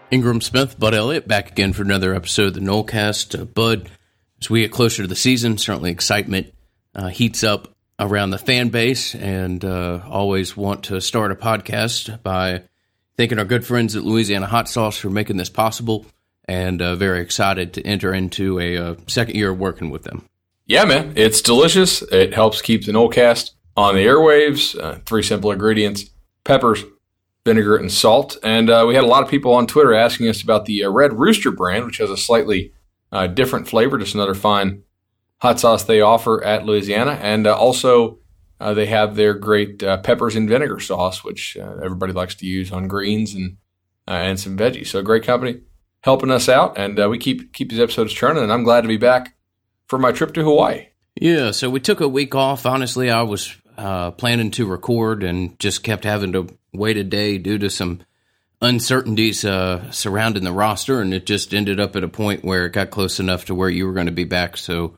Ingram Smith, Bud Elliott, back again for another episode of the Nolecast. Bud, as we get closer to the season, certainly excitement heats up around the fan base, and always want to start a podcast by thanking our good friends at Louisiana Hot Sauce for making this possible, and very excited to enter into a second year of working with them. Yeah, man, it's delicious. It helps keep the Nolecast on the airwaves. 3 simple ingredients: peppers, vinegar, and salt. And we had a lot of people on Twitter asking us about the Red Rooster brand, which has a slightly different flavor, just another fine hot sauce they offer at Louisiana. And also they have their great peppers and vinegar sauce, which everybody likes to use on greens and some veggies. So a great company helping us out, and we keep these episodes churning, and I'm glad to be back for my trip to Hawaii. Yeah, so we took a week off. Honestly, I was planning to record and just kept having to wait a day due to some uncertainties surrounding the roster, and it just ended up at a point where it got close enough to where you were going to be back, so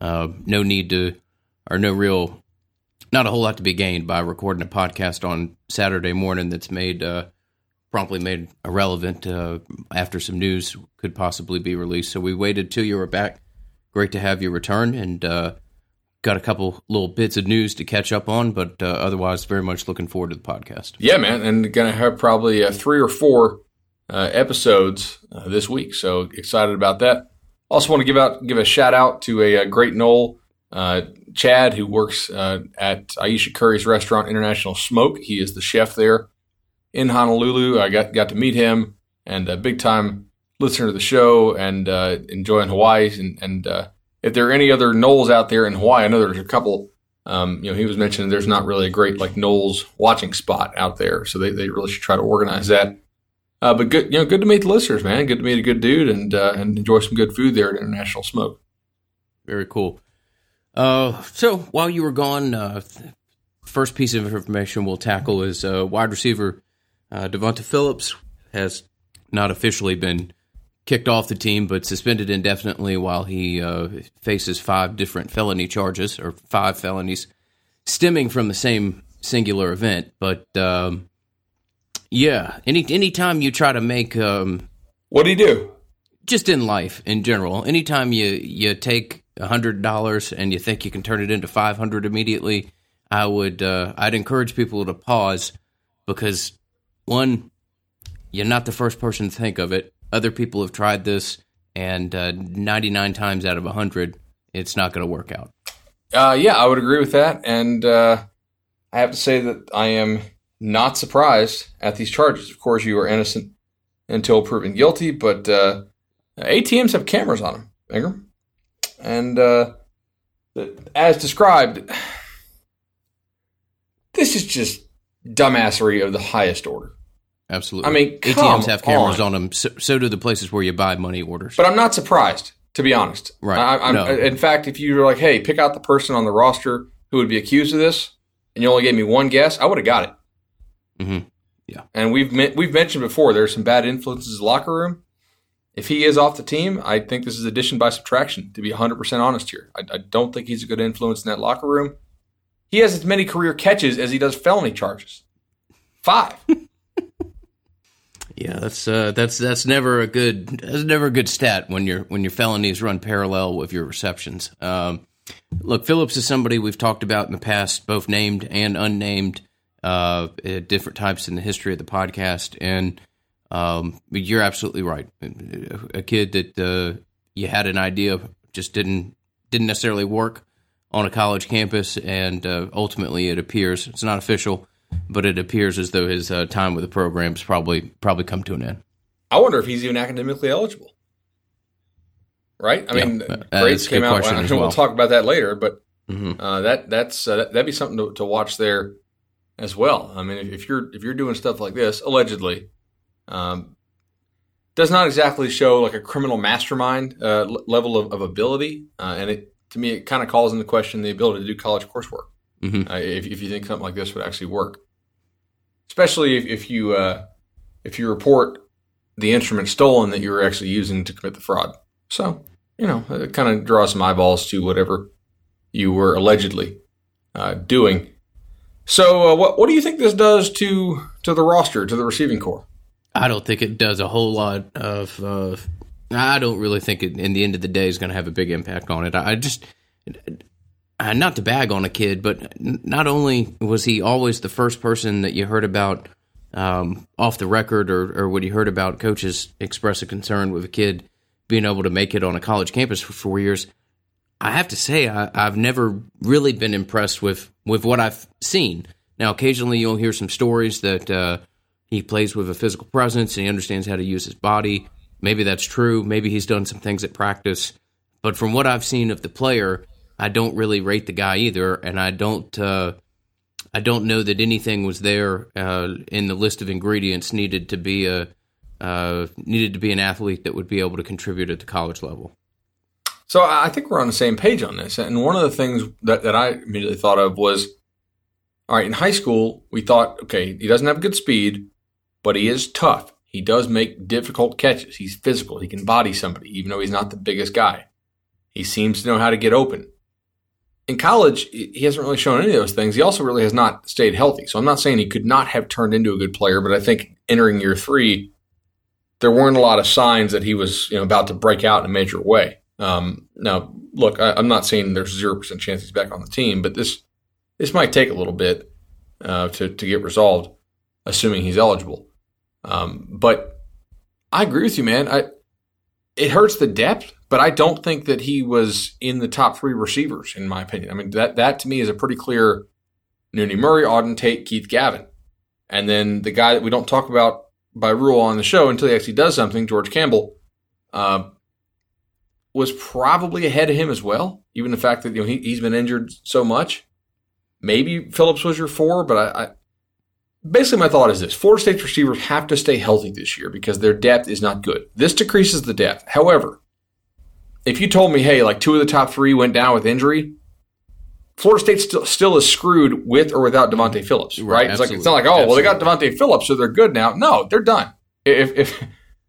no need to, or no real, not a whole lot to be gained by recording a podcast on Saturday morning that's promptly made irrelevant after some news could possibly be released. So we waited till you were back. Great to have you return, and got a couple little bits of news to catch up on, but otherwise very much looking forward to the podcast. Yeah, man, and going to have probably 3 or 4 episodes this week, so excited about that. Also want to give a shout out to a great Noel, Chad, who works at Aisha Curry's restaurant, International Smoke. He is the chef there in Honolulu. I got to meet him, and a big time listener to the show, and enjoying Hawaii, and if there are any other Noels out there in Hawaii, I know there's a couple. He was mentioning there's not really a great like Noels watching spot out there, so they really should try to organize that. But good, good to meet the listeners, man. Good to meet a good dude, and enjoy some good food there at International Smoke. Very cool. So while you were gone, first piece of information we'll tackle is wide receiver Devonta Phillips has not officially been kicked off the team, but suspended indefinitely while he faces 5 different felony charges, or 5 felonies stemming from the same singular event. But yeah, anytime you try to make what do you do? Just in life in general, anytime you take $100 and you think you can turn it into $500 immediately, I'd encourage people to pause, because one, you're not the first person to think of it. Other people have tried this, and 99 times out of 100, it's not going to work out. Yeah, I would agree with that. And I have to say that I am not surprised at these charges. Of course, you are innocent until proven guilty, but ATMs have cameras on them, Ingram. And as described, this is just dumbassery of the highest order. Absolutely. I mean, ATMs have cameras on them. So do the places where you buy money orders. But I'm not surprised, to be honest. Right. No. In fact, if you were like, hey, pick out the person on the roster who would be accused of this, and you only gave me one guess, I would have got it. Mm-hmm. Yeah. And we've mentioned before, there's some bad influences in the locker room. If he is off the team, I think this is addition by subtraction, to be 100% honest here. I don't think he's a good influence in that locker room. He has as many career catches as he does felony charges. 5. Yeah, that's never a good stat when your felonies run parallel with your receptions. Look, Phillips is somebody we've talked about in the past, both named and unnamed, at different times in the history of the podcast, and you're absolutely right. A kid that you had an idea just didn't necessarily work on a college campus, and ultimately it appears, it's not official, but it appears as though his time with the program's probably come to an end. I wonder if he's even academically eligible. Right? I mean, grades came out. We'll talk about that later, but that'd be something to watch there as well. I mean, if you're doing stuff like this, allegedly, does not exactly show like a criminal mastermind level of ability, and to me, it kind of calls into question the ability to do college coursework. Mm-hmm. If you think something like this would actually work, especially if you report the instrument stolen that you were actually using to commit the fraud. So, it kind of draws some eyeballs to whatever you were allegedly doing. So, what do you think this does to the roster, to the receiving corps? I don't think it does a whole lot of. I don't really think it, in the end of the day, is going to have a big impact on it. I just, not to bag on a kid, but not only was he always the first person that you heard about off the record, or when you heard about coaches express a concern with a kid being able to make it on a college campus for 4 years, I have to say I've never really been impressed with what I've seen. Now, occasionally you'll hear some stories that he plays with a physical presence and he understands how to use his body. Maybe that's true. Maybe he's done some things at practice. But from what I've seen of the player, I don't really rate the guy either, and I don't know that anything was there in the list of ingredients needed to be an athlete that would be able to contribute at the college level. So I think we're on the same page on this. And one of the things that I immediately thought of was, all right, in high school, we thought, okay, he doesn't have good speed, but he is tough. He does make difficult catches. He's physical. He can body somebody, even though he's not the biggest guy. He seems to know how to get open. In college, he hasn't really shown any of those things. He also really has not stayed healthy. So I'm not saying he could not have turned into a good player, but I think entering year 3, there weren't a lot of signs that he was about to break out in a major way. Now, look, I'm not saying there's 0% chance he's back on the team, but this might take a little bit to get resolved, assuming he's eligible. But I agree with you, man. It hurts the depth, but I don't think that he was in the top 3 receivers, in my opinion. I mean, that to me is a pretty clear Nooney Murray, Auden Tate, Keith Gavin. And then the guy that we don't talk about by rule on the show until he actually does something, George Campbell, was probably ahead of him as well, even the fact that he's been injured so much. Maybe Phillips was your 4, but I basically my thought is this. Florida State's receivers have to stay healthy this year because their depth is not good. This decreases the depth. However, if you told me, hey, like 2 of the top 3 went down with injury, Florida State still is screwed with or without Devontae Phillips, right? It's not like, oh, well, they got Devontae Phillips, so they're good now. No, they're done. If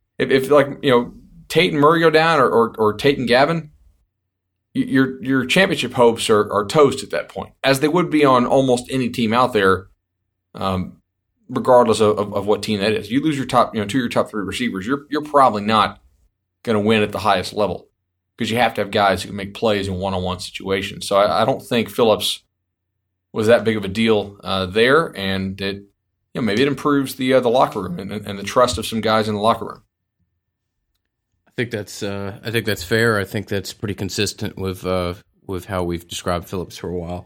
Tate and Murray go down or Tate and Gavin, your championship hopes are toast at that point, as they would be on almost any team out there, regardless of what team that is. You lose your top, 2 of your top 3 receivers, you're probably not going to win at the highest level because you have to have guys who can make plays in one-on-one situations. So I don't think Phillips was that big of a deal there, and it maybe it improves the locker room and the trust of some guys in the locker room. I think that's fair. I think that's pretty consistent with how we've described Phillips for a while.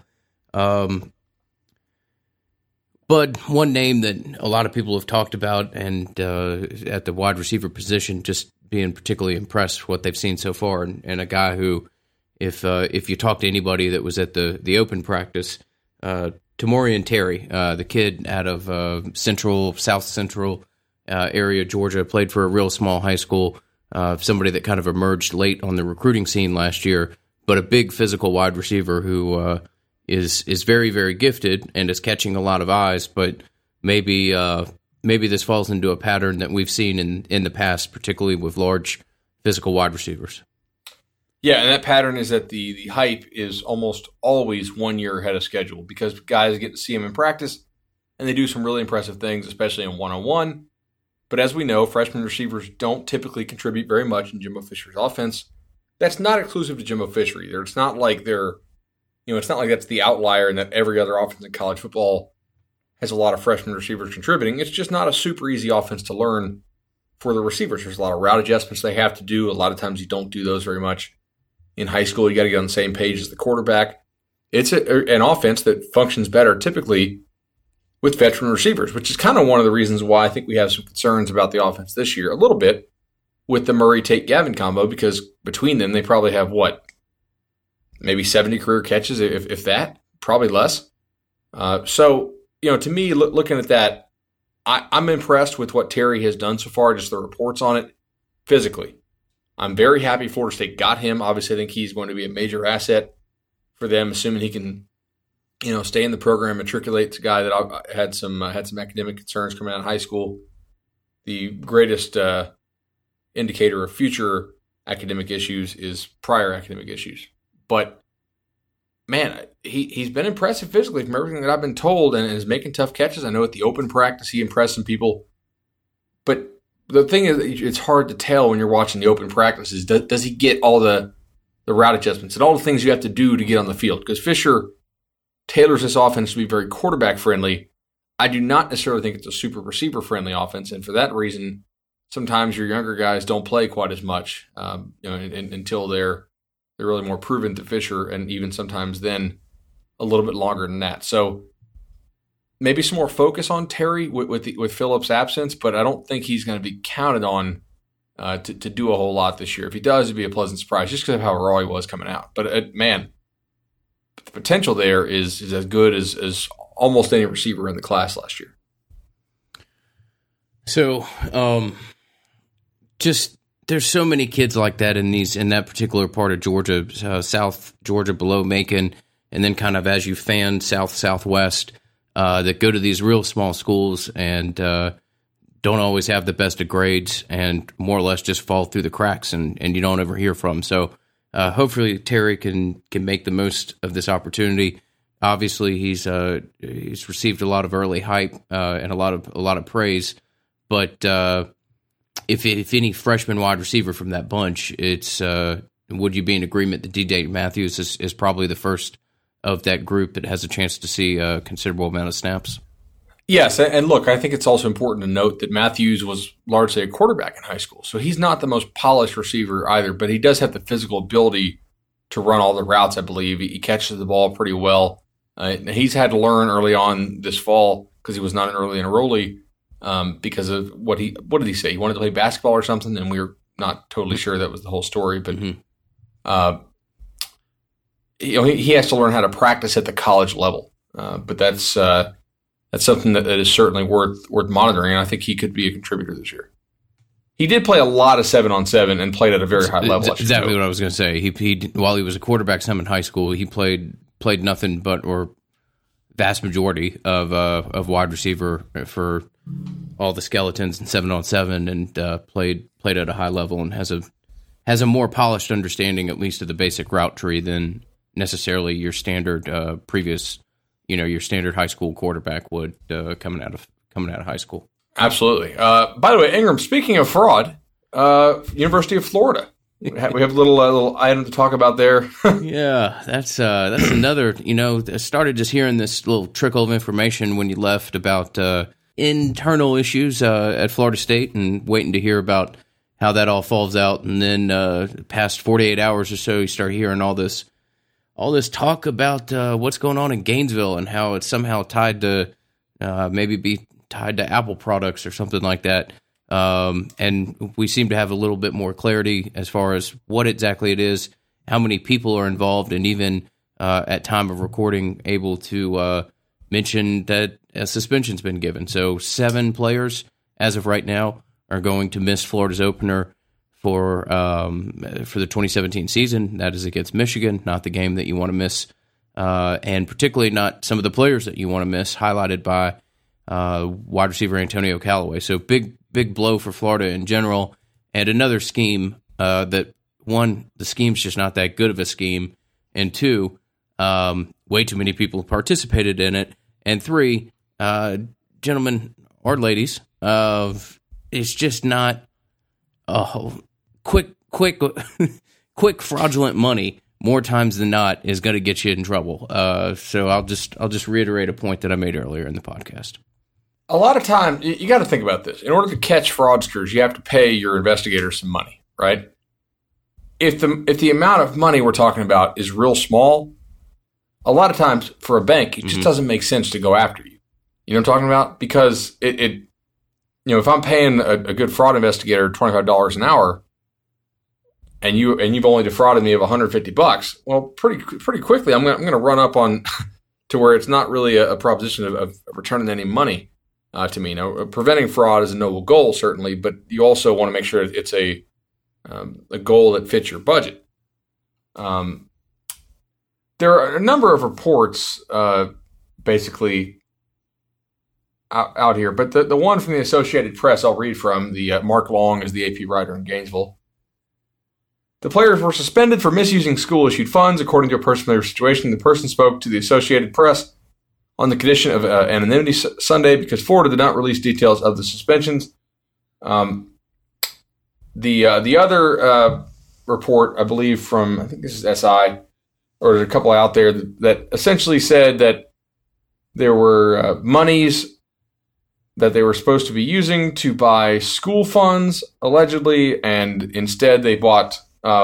But one name that a lot of people have talked about, and at the wide receiver position, just being particularly impressed with what they've seen so far, and a guy who, if you talk to anybody that was at the open practice, Tamorrion Terry, the kid out of South Central area, Georgia, played for a real small high school. Somebody that kind of emerged late on the recruiting scene last year, but a big physical wide receiver who is very, very gifted and is catching a lot of eyes. But maybe this falls into a pattern that we've seen in the past, particularly with large physical wide receivers. Yeah, and that pattern is that the hype is almost always 1 year ahead of schedule because guys get to see him in practice, and they do some really impressive things, especially in one-on-one. But as we know, freshman receivers don't typically contribute very much in Jimbo Fisher's offense. That's not exclusive to Jimbo Fisher either. It's not like it's not like that's the outlier and that every other offense in college football has a lot of freshman receivers contributing. It's just not a super easy offense to learn for the receivers. There's a lot of route adjustments they have to do. A lot of times you don't do those very much. In high school, you got to get on the same page as the quarterback. It's an offense that functions better typically with veteran receivers, which is kind of one of the reasons why I think we have some concerns about the offense this year a little bit with the Murray-Tate-Gavin combo, because between them, they probably have, maybe 70 career catches, if that, probably less. So, to me, looking at that, I'm impressed with what Terry has done so far, just the reports on it physically. I'm very happy Florida State got him. Obviously, I think he's going to be a major asset for them, assuming he can stay in the program, matriculate. It's a guy that had some academic concerns coming out of high school. The greatest indicator of future academic issues is prior academic issues. But, man, he's been impressive physically from everything that I've been told and is making tough catches. I know at the open practice he impressed some people. But the thing is, it's hard to tell when you're watching the open practices. Does he get all the route adjustments and all the things you have to do to get on the field? Because Fisher tailors this offense to be very quarterback friendly. I do not necessarily think it's a super receiver friendly offense, and for that reason, sometimes your younger guys don't play quite as much, until they're really more proven to Fisher, and even sometimes then a little bit longer than that. So maybe some more focus on Terry with Phillips' absence, but I don't think he's going to be counted on to do a whole lot this year. If he does, it'd be a pleasant surprise just because of how raw he was coming out. But man, the potential there is as good as almost any receiver in the class last year. So, just there's so many kids like that in that particular part of Georgia, South Georgia below Macon, and then kind of as you fan southwest, that go to these real small schools and don't always have the best of grades and more or less just fall through the cracks and you don't ever hear from. So hopefully Terry can make the most of this opportunity. Obviously, he's received a lot of early hype and a lot of praise, but if any freshman wide receiver from that bunch, it's would you be in agreement that D.J. Matthews is probably the first of that group that has a chance to see a considerable amount of snaps? Yes, and look, I think it's also important to note that Matthews was largely a quarterback in high school, so he's not the most polished receiver either, but he does have the physical ability to run all the routes, I believe. He catches the ball pretty well. He's had to learn early on this fall because he was not an early enrollee because of what did he say? He wanted to play basketball or something, and we were not totally sure that was the whole story, but he has to learn how to practice at the college level. But that's something that is certainly worth monitoring, and I think he could be a contributor this year. He did play a lot of 7-on-7 and played at a very high level. Exactly what I was going to say. He while he was a quarterback some in high school, he played nothing but or vast majority of wide receiver for all the skeletons in 7-on-7 and played at a high level and has a more polished understanding at least of the basic route tree than necessarily your standard your standard high school quarterback would coming out of high school. Absolutely. By the way, Ingram, speaking of fraud, University of Florida, we have a little item to talk about there. Yeah, that's another. I started just hearing this little trickle of information when you left about internal issues at Florida State, and waiting to hear about how that all falls out. And then past 48 hours or so, you start hearing all this talk about what's going on in Gainesville and how it's somehow tied to maybe be tied to Apple products or something like that. And we seem to have a little bit more clarity as far as what exactly it is, how many people are involved, and even at time of recording able to mention that a suspension's been given. So 7 players as of right now are going to miss Florida's opener for the 2017 season. That is against Michigan, not the game that you want to miss, and particularly not some of the players that you want to miss, highlighted by wide receiver Antonio Callaway. So big blow for Florida in general, and another scheme that, one, the scheme's just not that good of a scheme, and 2, way too many people participated in it, and 3, gentlemen or ladies, it's just not quick fraudulent money more times than not is going to get you in trouble. So I'll just reiterate a point that I made earlier in the podcast. A lot of time, you got to think about this. In order to catch fraudsters, you have to pay your investigators some money, right? If the amount of money we're talking about is real small, a lot of times for a bank, it just doesn't make sense to go after you. You know what I'm talking about? Because if I'm paying a good fraud investigator $25 an hour, and you've only defrauded me of $150, well, pretty quickly I'm going to run up on to where it's not really a proposition of returning any money to me. Now, preventing fraud is a noble goal, certainly, but you also want to make sure it's a goal that fits your budget. There are a number of reports, basically out here, but the one from the Associated Press I'll read from. The Mark Long is the AP writer in Gainesville. The players were suspended for misusing school-issued funds, according to a person in their situation. The person spoke to the Associated Press on the condition of anonymity Sunday because Florida did not release details of the suspensions. The other report, I believe, from I think this is SI, or there's a couple out there that essentially said that there were monies that they were supposed to be using to buy school funds, allegedly, and instead they bought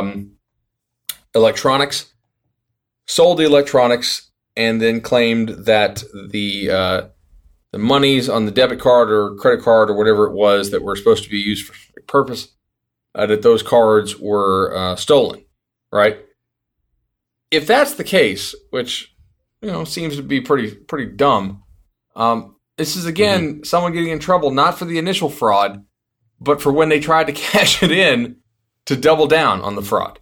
electronics, sold the electronics, and then claimed that the monies on the debit card or credit card or whatever it was that were supposed to be used for a purpose, that those cards were stolen, right? If that's the case, which seems to be pretty dumb, this is again someone getting in trouble not for the initial fraud, but for when they tried to cash it in to double down on the fraud.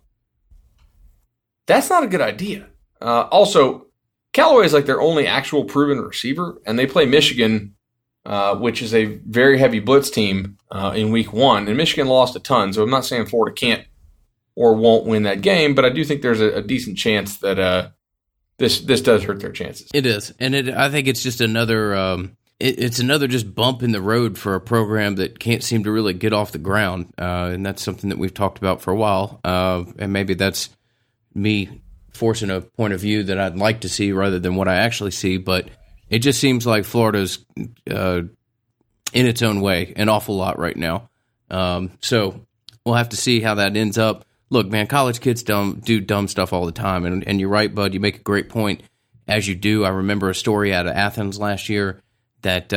That's not a good idea. Also, Callaway is like their only actual proven receiver, and they play Michigan, which is a very heavy blitz team in week 1. And Michigan lost a ton, so I'm not saying Florida can't or won't win that game, but I do think there's a decent chance that this does hurt their chances. It is, and I think it's just another it's another just bump in the road for a program that can't seem to really get off the ground, and that's something that we've talked about for a while. And maybe that's me forcing a point of view that I'd like to see rather than what I actually see, but it just seems like Florida's in its own way an awful lot right now. So we'll have to see how that ends up. Look, man, college kids do dumb stuff all the time, and you're right, bud. You make a great point, as you do. I remember a story out of Athens last year that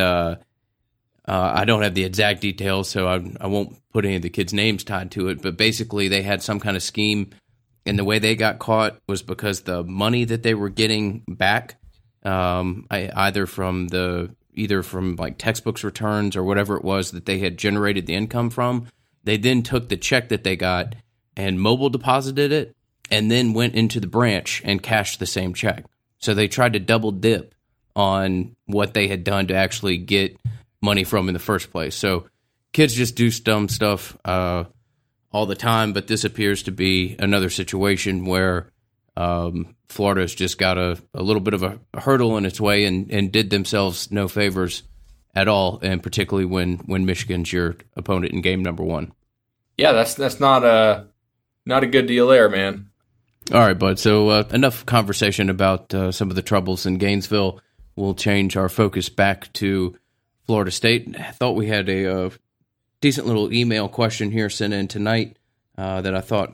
I don't have the exact details, so I won't put any of the kids' names tied to it, but basically they had some kind of scheme, and the way they got caught was because the money that they were getting back, either from like textbooks returns or whatever it was that they had generated the income from, they then took the check that they got and mobile deposited it, and then went into the branch and cashed the same check. So they tried to double dip on what they had done to actually get money from in the first place. So kids just do dumb stuff all the time, but this appears to be another situation where Florida's just got a little bit of a hurdle in its way and did themselves no favors at all, and particularly when Michigan's your opponent in game number 1. Yeah, that's not a good deal there, man. All right, bud. So enough conversation about some of the troubles in Gainesville. We'll change our focus back to Florida State. I thought we had a decent little email question here sent in tonight that I thought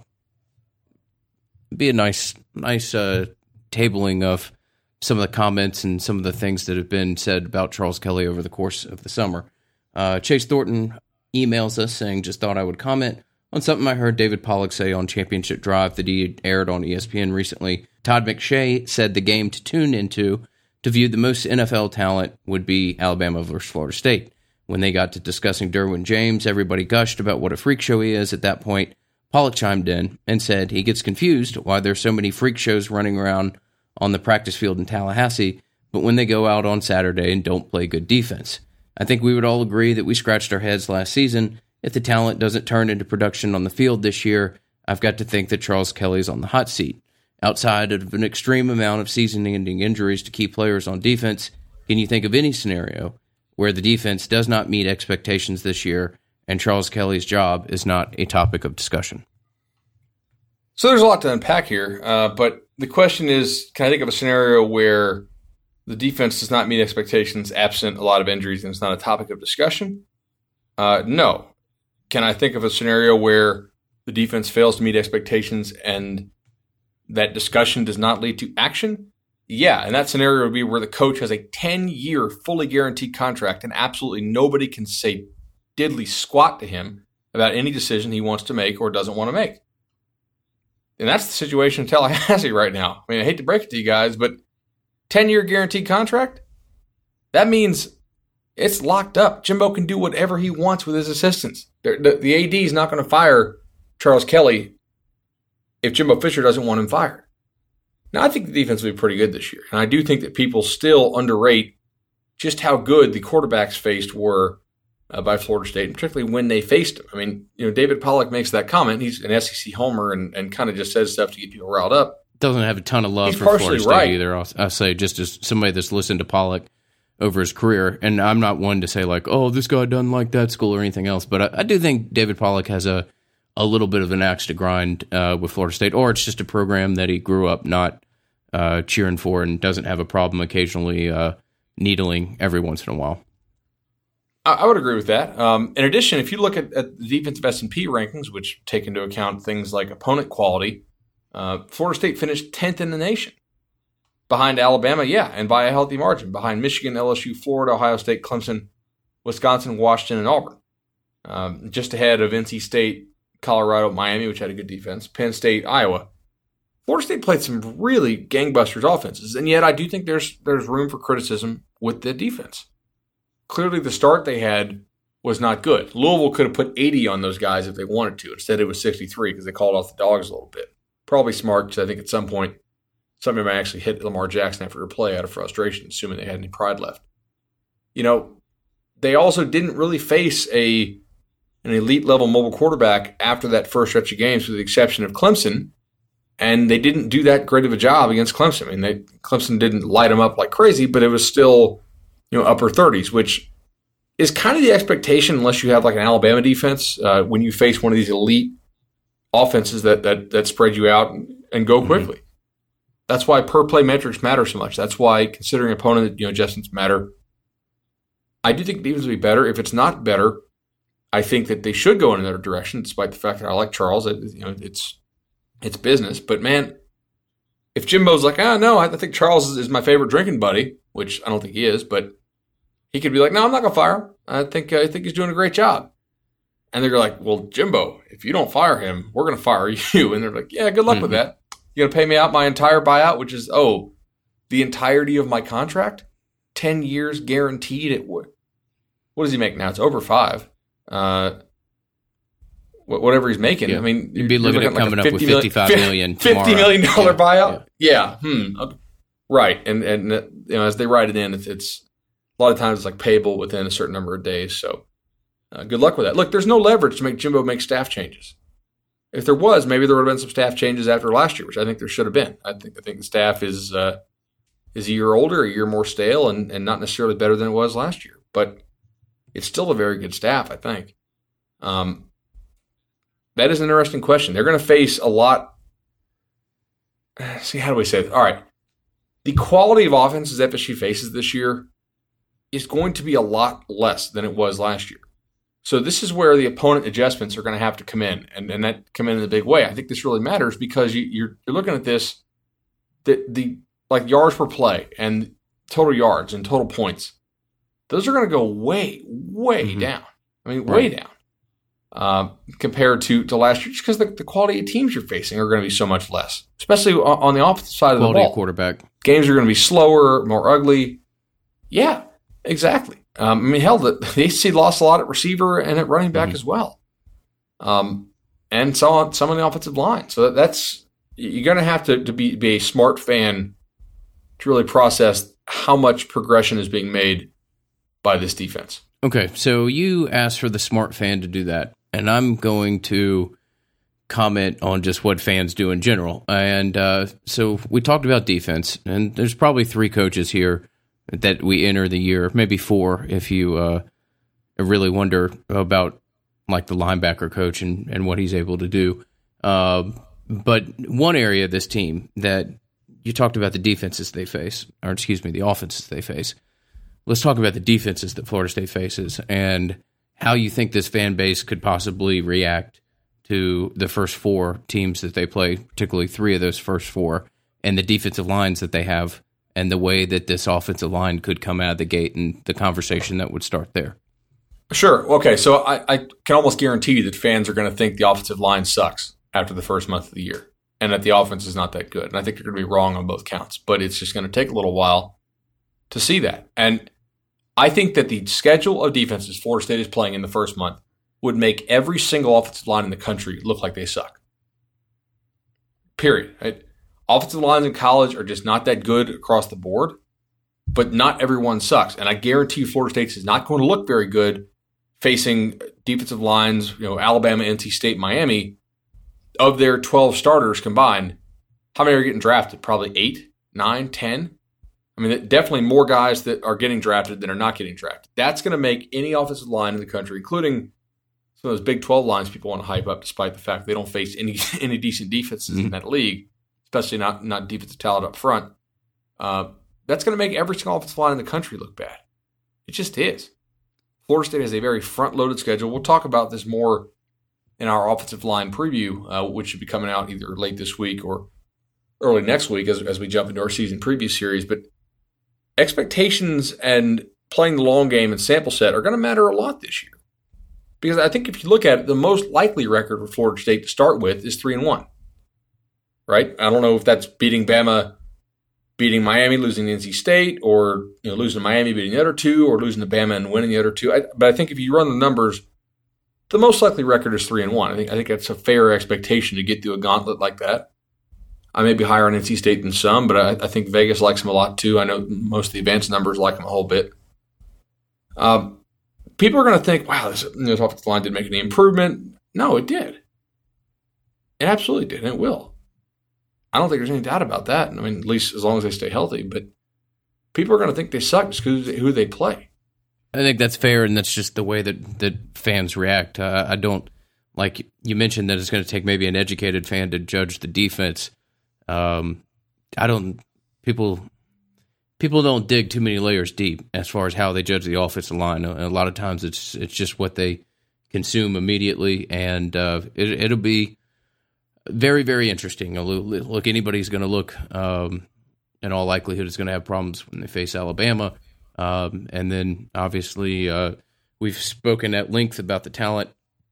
would be a nice tabling of some of the comments and some of the things that have been said about Charles Kelly over the course of the summer. Chase Thornton emails us saying, just thought I would comment on something I heard David Pollack say on Championship Drive that he aired on ESPN recently. Todd McShay said the game to tune into to view the most NFL talent would be Alabama versus Florida State. When they got to discussing Derwin James, everybody gushed about what a freak show he is. At that point, Pollack chimed in and said he gets confused why there's so many freak shows running around on the practice field in Tallahassee, but when they go out on Saturday and don't play good defense. I think we would all agree that we scratched our heads last season. If the talent doesn't turn into production on the field this year, I've got to think that Charles Kelly's on the hot seat. Outside of an extreme amount of season-ending injuries to key players on defense, can you think of any scenario where the defense does not meet expectations this year and Charles Kelly's job is not a topic of discussion? So there's a lot to unpack here, but the question is, can I think of a scenario where the defense does not meet expectations absent a lot of injuries and it's not a topic of discussion? No. Can I think of a scenario where the defense fails to meet expectations and that discussion does not lead to action? Yeah, and that scenario would be where the coach has a 10-year fully guaranteed contract and absolutely nobody can say diddly squat to him about any decision he wants to make or doesn't want to make. And that's the situation in Tallahassee right now. I mean, I hate to break it to you guys, but 10-year guaranteed contract? That means it's locked up. Jimbo can do whatever he wants with his assistants. The AD is not going to fire Charles Kelly if Jimbo Fisher doesn't want him fired. Now, I think the defense will be pretty good this year. And I do think that people still underrate just how good the quarterbacks faced were by Florida State, particularly when they faced him. I mean, David Pollack makes that comment. He's an SEC homer and kind of just says stuff to get people riled up. Doesn't have a ton of love for Florida State either. I'll say, just as somebody that's listened to Pollack over his career, and I'm not one to say like, oh, this guy doesn't like that school or anything else, but I do think David Pollack has a a little bit of an axe to grind with Florida State, or it's just a program that he grew up not cheering for and doesn't have a problem occasionally needling every once in a while. I would agree with that. In addition, if you look at the defensive S&P rankings, which take into account things like opponent quality, Florida State finished 10th in the nation. Behind Alabama, and by a healthy margin. Behind Michigan, LSU, Florida, Ohio State, Clemson, Wisconsin, Washington, and Auburn. Just ahead of NC State, Colorado, Miami, which had a good defense, Penn State, Iowa. Florida State played some really gangbusters offenses, and yet I do think there's room for criticism with the defense. Clearly, the start they had was not good. Louisville could have put 80 on those guys if they wanted to. Instead, it was 63 because they called off the dogs a little bit. Probably smart because I think at some point, somebody might actually hit Lamar Jackson after a play out of frustration, assuming they had any pride left. They also didn't really face an elite-level mobile quarterback after that first stretch of games, with the exception of Clemson, and they didn't do that great of a job against Clemson. I mean, Clemson didn't light them up like crazy, but it was still upper 30s, which is kind of the expectation unless you have like an Alabama defense when you face one of these elite offenses that spread you out and go quickly. Mm-hmm. That's why per-play metrics matter so much. That's why considering opponent adjustments matter. I do think defense will be better. If it's not better, I think that they should go in another direction, despite the fact that I like Charles. It's business. But, man, if Jimbo's like, no, I think Charles is my favorite drinking buddy, which I don't think he is, but he could be like, no, I'm not going to fire him. I think he's doing a great job. And they're like, well, Jimbo, if you don't fire him, we're going to fire you. And they're like, yeah, good luck with that. You're going to pay me out my entire buyout, which is, the entirety of my contract? 10 years guaranteed at what does he make now? It's over 5. Whatever he's making. Yeah. I mean, you'd be looking at like coming up with $55 million $50 million buyout? Yeah. Right. And as they write it in, it's a lot of times it's like payable within a certain number of days. So good luck with that. Look, there's no leverage to make Jimbo make staff changes. If there was, maybe there would have been some staff changes after last year, which I think there should have been. I think the staff is a year older, a year more stale, and not necessarily better than it was last year. But it's still a very good staff, I think. That is an interesting question. They're going to face a lot. See, how do we say this? All right. The quality of offenses FSU faces this year is going to be a lot less than it was last year. So this is where the opponent adjustments are going to have to come in, and that come in a big way. I think this really matters because you're looking at this, the like yards per play and total yards and total points. Those are going to go way down. I mean, way down compared to last year, just because the quality of teams you're facing are going to be so much less, especially on the offensive side of the ball. Quality quarterback. Games are going to be slower, more ugly. Yeah, exactly. I mean, hell, the ACC lost a lot at receiver and at running back as well, and some on the offensive line. So that's you're going to have to be a smart fan to really process how much progression is being made by this defense. Okay, so you asked for the smart fan to do that, and I'm going to comment on just what fans do in general. And so we talked about defense, and there's probably 3 coaches here that we enter the year, maybe 4 if you really wonder about like the linebacker coach and what he's able to do. But one area of this team that you talked about the defenses they face, or excuse me, the offenses they face. Let's talk about the defenses that Florida State faces and how you think this fan base could possibly react to the first 4 teams that they play, particularly 3 of those first 4, and the defensive lines that they have, and the way that this offensive line could come out of the gate and the conversation that would start there. Sure. Okay, so I can almost guarantee you that fans are going to think the offensive line sucks after the first month of the year and that the offense is not that good. And I think they're going to be wrong on both counts, but it's just going to take a little while to see that. And I think that the schedule of defenses Florida State is playing in the first month would make every single offensive line in the country look like they suck. Period. Right? Offensive lines in college are just not that good across the board, but not everyone sucks. And I guarantee you Florida State is not going to look very good facing defensive lines, Alabama, NC State, Miami. Of their 12 starters combined, how many are getting drafted? Probably 8, 9, 10. I mean, definitely more guys that are getting drafted than are not getting drafted. That's going to make any offensive line in the country, including some of those Big 12 lines people want to hype up, despite the fact they don't face any decent defenses in that league, especially not defensive talent up front. That's going to make every single offensive line in the country look bad. It just is. Florida State has a very front-loaded schedule. We'll talk about this more in our offensive line preview, which should be coming out either late this week or early next week as we jump into our season preview series. But expectations and playing the long game and sample set are going to matter a lot this year. Because I think if you look at it, the most likely record for Florida State to start with is 3-1. Right? I don't know if that's beating Bama, beating Miami, losing to NC State, or losing to Miami, beating the other two, or losing to Bama and winning the other two. But I think if you run the numbers, the most likely record is 3-1. I think that's a fair expectation to get through a gauntlet like that. I may be higher on NC State than some, but I think Vegas likes them a lot too. I know most of the advanced numbers like them a whole bit. People are going to think, wow, this offensive line didn't make any improvement. No, it did. It absolutely did, and it will. I don't think there's any doubt about that. I mean, at least as long as they stay healthy. But people are going to think they suck just because who they play. I think that's fair, and that's just the way that fans react. I don't, like you mentioned, that it's going to take maybe an educated fan to judge the defense. People don't dig too many layers deep as far as how they judge the offensive line. A lot of times it's just what they consume immediately, and it'll be very, very interesting. Look, anybody's going to look, in all likelihood, is going to have problems when they face Alabama. And then, obviously, we've spoken at length about the talent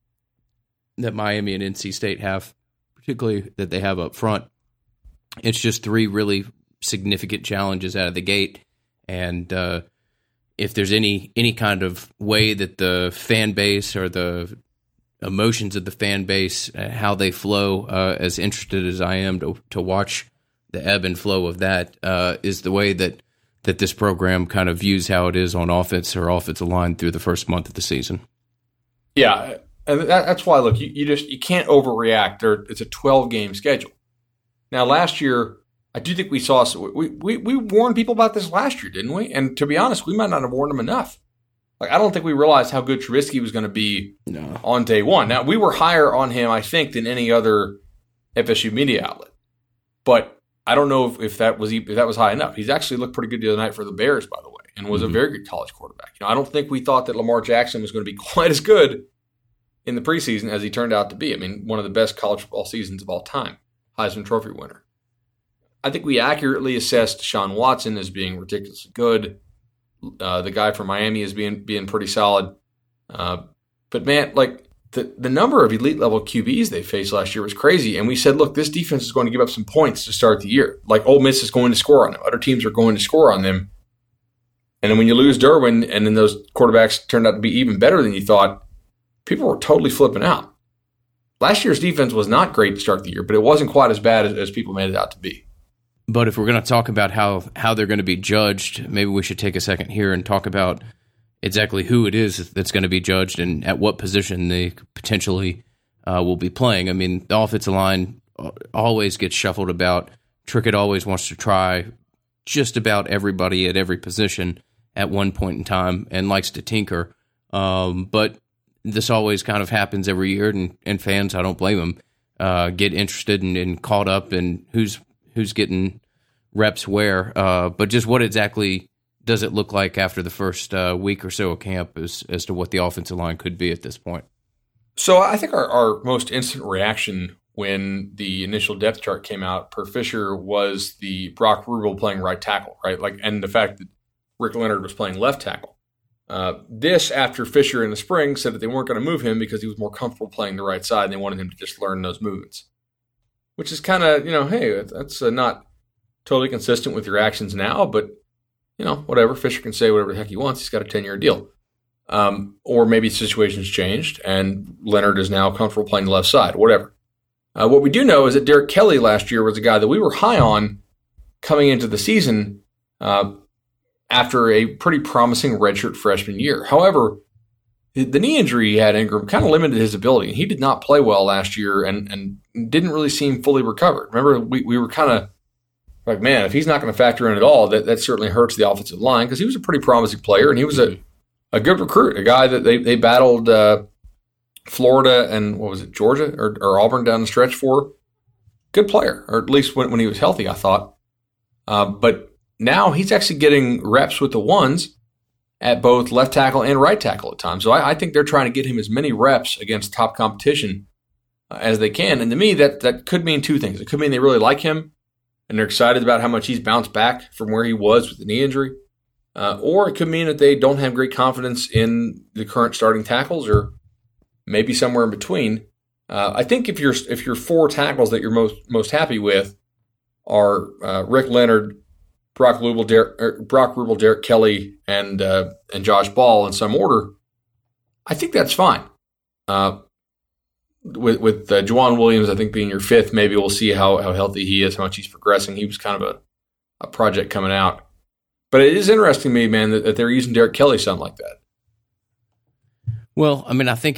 that Miami and NC State have, particularly that they have up front. It's just three really significant challenges out of the gate. And if there's any kind of way that the fan base or the emotions of the fan base, how they flow, as interested as I am to watch the ebb and flow of that, is the way that this program kind of views how it is on offense or offensive line through the first month of the season. Yeah, and that's why, look, you can't overreact. It's a 12-game schedule. Now, last year, I do think we warned people about this last year, didn't we? And to be honest, we might not have warned them enough. Like, I don't think we realized how good Trubisky was going to be on day one. Now, we were higher on him, I think, than any other FSU media outlet. But I don't know if that was high enough. He's actually looked pretty good the other night for the Bears, by the way, and was a very good college quarterback. I don't think we thought that Lamar Jackson was going to be quite as good in the preseason as he turned out to be. I mean, one of the best college football seasons of all time, Heisman Trophy winner. I think we accurately assessed Deshaun Watson as being ridiculously good. The guy from Miami is being pretty solid. But man, like the number of elite level QBs they faced last year was crazy. And we said, look, this defense is going to give up some points to start the year. Like Ole Miss is going to score on them. Other teams are going to score on them. And then when you lose Derwin and then those quarterbacks turned out to be even better than you thought, people were totally flipping out. Last year's defense was not great to start the year, but it wasn't quite as bad as people made it out to be. But if we're going to talk about how they're going to be judged, maybe we should take a second here and talk about exactly who it is that's going to be judged and at what position they potentially will be playing. I mean, the offensive line always gets shuffled about. Trickett always wants to try just about everybody at every position at one point in time and likes to tinker. But this always kind of happens every year, and fans, I don't blame them, get interested and caught up in who's getting reps where. But just what exactly does it look like after the first week or so of camp as to what the offensive line could be at this point? So I think our most instant reaction when the initial depth chart came out per Fisher was the Brock Rubel playing right tackle, right? And the fact that Rick Leonard was playing left tackle. This after Fisher in the spring said that they weren't going to move him because he was more comfortable playing the right side and they wanted him to just learn those movements. Which is kind of, hey, that's not totally consistent with your actions now, but, whatever. Fisher can say whatever the heck he wants. He's got a 10-year deal. Or maybe the situation's changed and Leonard is now comfortable playing the left side, whatever. What we do know is that Derek Kelly last year was a guy that we were high on coming into the season after a pretty promising redshirt freshman year. However, the knee injury he had, Ingram, kind of limited his ability. He did not play well last year and didn't really seem fully recovered. Remember, we were kind of like, man, if he's not going to factor in at all, that certainly hurts the offensive line because he was a pretty promising player and he was a good recruit, a guy that they battled Florida and what was it, Georgia or Auburn down the stretch for. Good player, or at least when he was healthy, I thought. But now he's actually getting reps with the ones at both left tackle and right tackle at times. So I think they're trying to get him as many reps against top competition as they can. And to me, that could mean two things. It could mean they really like him and they're excited about how much he's bounced back from where he was with the knee injury. Or it could mean that they don't have great confidence in the current starting tackles, or maybe somewhere in between. I think if your four tackles that you're most happy with are Rick Leonard, Brock Ruble, Derek Kelly, and Josh Ball in some order, I think that's fine. With Juwan Williams, I think being your fifth, maybe we'll see how healthy he is, how much he's progressing. He was kind of a project coming out. But it is interesting to me, man, that they're using Derek Kelly something like that. Well, I mean, I think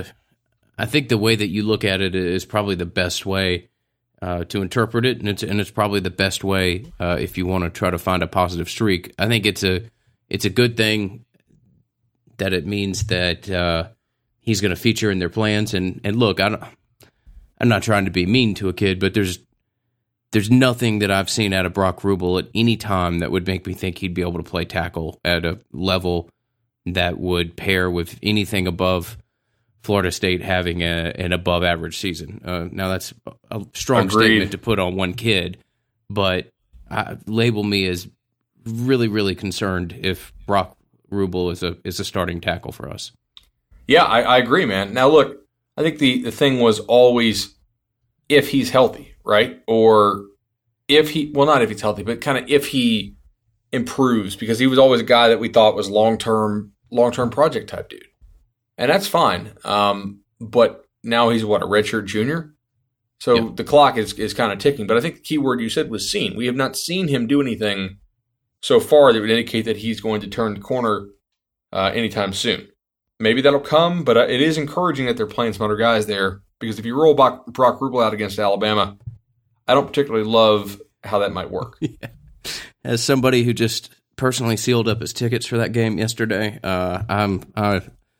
the way that you look at it is probably the best way to interpret it, and it's probably the best way if you want to try to find a positive streak. I think it's a good thing that it means that he's going to feature in their plans. And look, I'm not trying to be mean to a kid, but there's nothing that I've seen out of Brock Ruble at any time that would make me think he'd be able to play tackle at a level that would pair with anything above Florida State having an above-average season. Now, that's a strong statement to put on one kid, but label me as really, really concerned if Brock Ruble is a starting tackle for us. Yeah, I agree, man. Now, look, I think the thing was always if he's healthy, right? Or not if he's healthy, but kind of if he improves, because he was always a guy that we thought was long-term project type dude. And that's fine. But now he's a redshirt junior? So The clock is kind of ticking. But I think the key word you said was seen. We have not seen him do anything so far that would indicate that he's going to turn the corner anytime soon. Maybe that'll come, but it is encouraging that they're playing some other guys there, because if you roll Brock Ruble out against Alabama, I don't particularly love how that might work. Yeah. As somebody who just personally sealed up his tickets for that game yesterday, I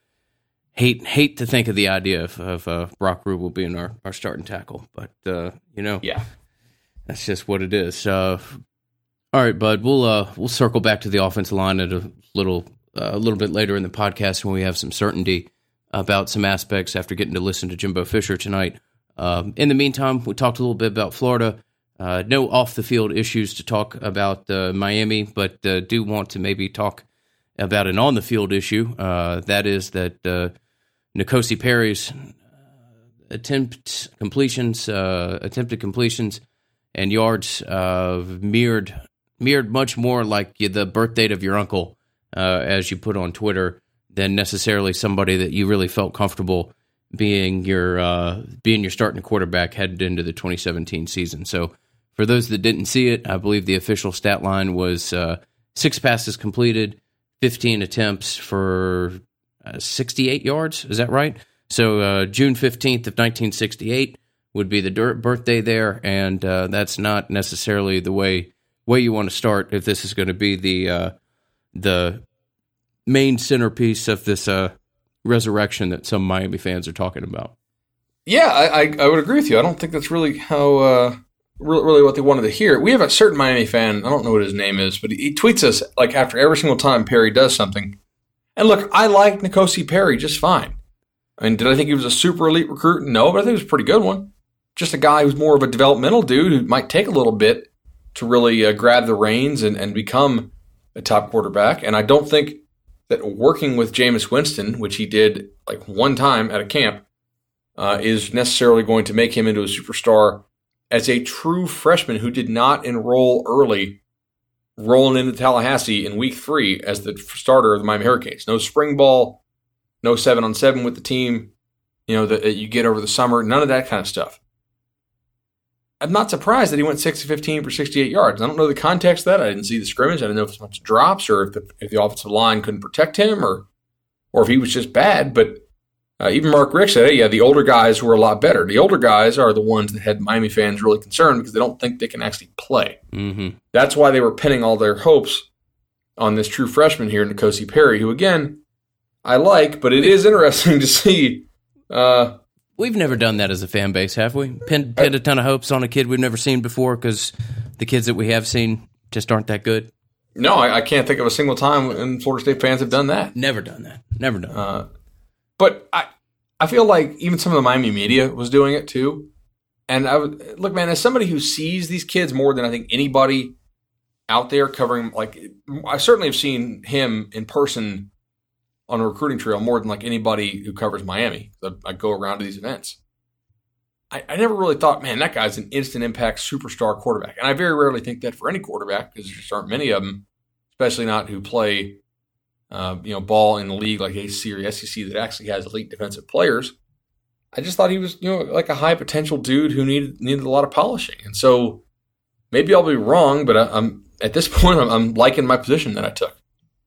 hate to think of the idea of Brock Ruble being our starting tackle, but that's just what it is. All right, bud, we'll circle back to the offensive line at a little bit later in the podcast when we have some certainty about some aspects after getting to listen to Jimbo Fisher tonight. In the meantime, we talked a little bit about Florida. No off-the-field issues to talk about Miami, but do want to maybe talk about an on-the-field issue. That is that N'Kosi Perry's attempted completions and yards mirrored much more like the birth date of your uncle, as you put on Twitter, than necessarily somebody that you really felt comfortable being your starting quarterback headed into the 2017 season. So for those that didn't see it, I believe the official stat line was 6 passes completed, 15 attempts for 68 yards. Is that right? So June 15th of 1968 would be the birthday there, and that's not necessarily the way you want to start if this is going to be the main centerpiece of this resurrection that some Miami fans are talking about. Yeah, I would agree with you. I don't think that's really how really what they wanted to hear. We have a certain Miami fan, I don't know what his name is, but he tweets us like after every single time Perry does something. And look, I like N'Kosi Perry just fine. I mean, did I think he was a super elite recruit? No, but I think he was a pretty good one. Just a guy who's more of a developmental dude who might take a little bit to really grab the reins and become a top quarterback. And I don't think that working with Jameis Winston, which he did like one time at a camp, is necessarily going to make him into a superstar as a true freshman who did not enroll early, rolling into Tallahassee in week 3 as the starter of the Miami Hurricanes. No spring ball, no 7-on-7 with the team, that you get over the summer, none of that kind of stuff. I'm not surprised that he went 6-15 for 68 yards. I don't know the context of that. I didn't see the scrimmage. I didn't know if it was a bunch of drops or if the offensive line couldn't protect him or if he was just bad. But even Mark Richt said, hey, yeah, the older guys were a lot better. The older guys are the ones that had Miami fans really concerned because they don't think they can actually play. Mm-hmm. That's why they were pinning all their hopes on this true freshman here, N'Kosi Perry, who, again, I like, but it is interesting to see We've never done that as a fan base, have we? Pinned a ton of hopes on a kid we've never seen before because the kids that we have seen just aren't that good. No, I can't think of a single time when Florida State fans have done that. Never done that. Never done that. But I feel like even some of the Miami media was doing it too. And look, man, as somebody who sees these kids more than I think anybody out there covering, like, I certainly have seen him in person on a recruiting trail more than like anybody who covers Miami. I go around to these events. I never really thought, man, that guy's an instant impact superstar quarterback. And I very rarely think that for any quarterback because there just aren't many of them, especially not who play, ball in the league like ACC or SEC that actually has elite defensive players. I just thought he was, like a high potential dude who needed a lot of polishing. And so maybe I'll be wrong, but I'm at this point, I'm liking my position that I took.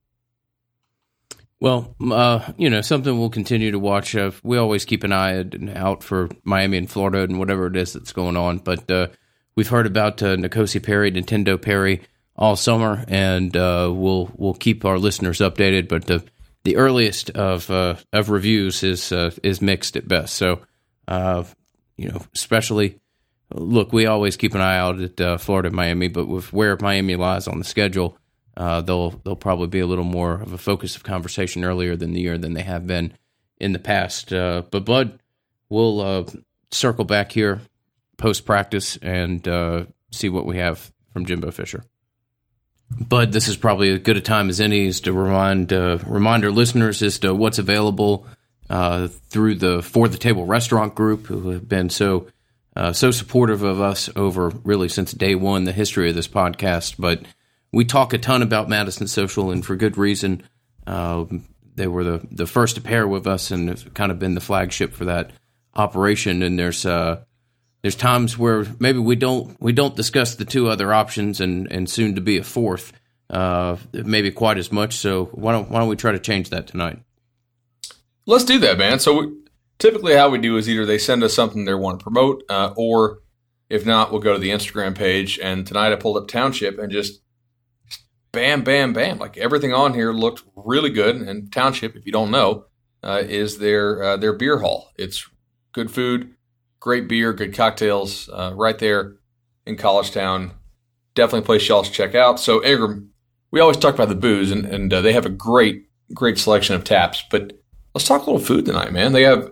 Well, something we'll continue to watch. We always keep an eye out for Miami and Florida and whatever it is that's going on. But we've heard about N'Kosi Perry, Nintendo Perry all summer, and we'll keep our listeners updated. But the earliest of reviews is mixed at best. So, especially, look, we always keep an eye out at Florida and Miami, but with where Miami lies on the schedule, they'll probably be a little more of a focus of conversation earlier than the year than they have been in the past. But Bud, we'll circle back here post practice and see what we have from Jimbo Fisher. Bud, this is probably as good a time as any is to remind our listeners as to what's available through the For the Table restaurant group, who have been so supportive of us over really since day one, the history of this podcast. But we talk a ton about Madison Social, and for good reason. They were the first to pair with us and have kind of been the flagship for that operation. And there's times where maybe we don't discuss the two other options and soon to be a fourth, maybe quite as much. So why don't we try to change that tonight? Let's do that, man. So typically how we do is either they send us something they want to promote, or if not, we'll go to the Instagram page. And tonight I pulled up Township and just bam, bam, bam. Like everything on here looked really good. And Township, if you don't know, is their beer hall. It's good food, great beer, good cocktails, right there in College Town. Definitely a place y'all should check out. So Ingram, we always talk about the booze, and they have a great selection of taps. But let's talk a little food tonight, man. They have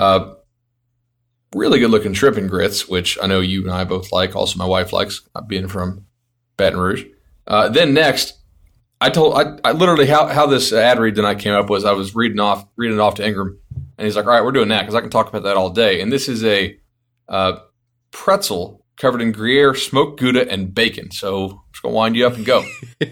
really good looking shrimp and grits, which I know you and I both like. Also, my wife likes, being from Baton Rouge. Then next, I literally how this ad read tonight came up was I was reading it off to Ingram, and he's like, "All right, we're doing that because I can talk about that all day." And this is a pretzel covered in Gruyere, smoked Gouda, and bacon. So I'm just gonna wind you up and go.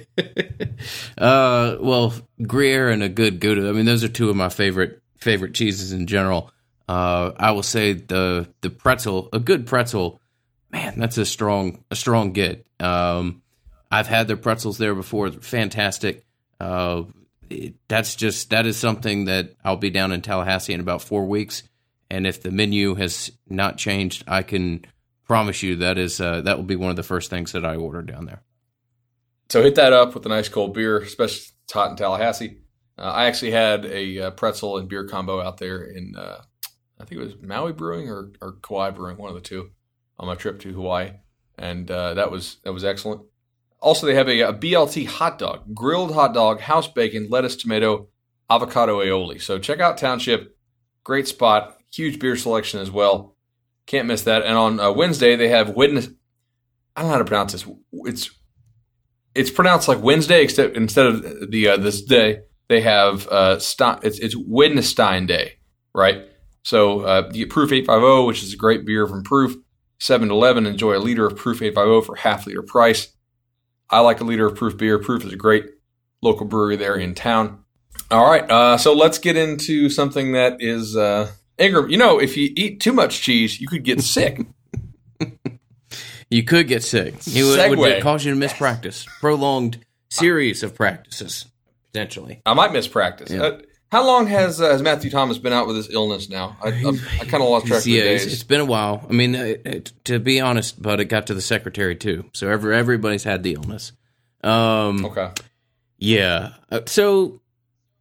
Well, Gruyere and a good Gouda. I mean, those are two of my favorite cheeses in general. I will say the pretzel, a good pretzel, man, that's a strong get. I've had their pretzels there before. Fantastic. That is something that I'll be down in Tallahassee in about 4 weeks. And if the menu has not changed, I can promise you that will be one of the first things that I order down there. So hit that up with a nice cold beer, especially if it's hot in Tallahassee. I actually had a pretzel and beer combo out there in, I think it was Maui Brewing or Kauai Brewing, one of the two, on my trip to Hawaii. And that was excellent. Also, they have a BLT hot dog, grilled hot dog, house bacon, lettuce, tomato, avocado aioli. So check out Township. Great spot. Huge beer selection as well. Can't miss that. And on Wednesday, they have Wednesday. I don't know how to pronounce this. It's pronounced like Wednesday, except instead of this day, they have it's Wednesday Day, right? So you get Proof 850, which is a great beer from Proof. 7-Eleven, enjoy a liter of Proof 850 for half-liter price. I like a liter of Proof beer. Proof is a great local brewery there in town. All right, so let's get into something that is Ingram. If you eat too much cheese, you could get sick. You could get sick. It would cause you to miss practice. Prolonged series of practices, potentially. I might miss practice. Yeah. How long has Matthew Thomas been out with his illness now? I kind of lost track of the days. It's been a while. I mean, to be honest, but it got to the secretary too. So everybody's had the illness. Okay. Yeah. So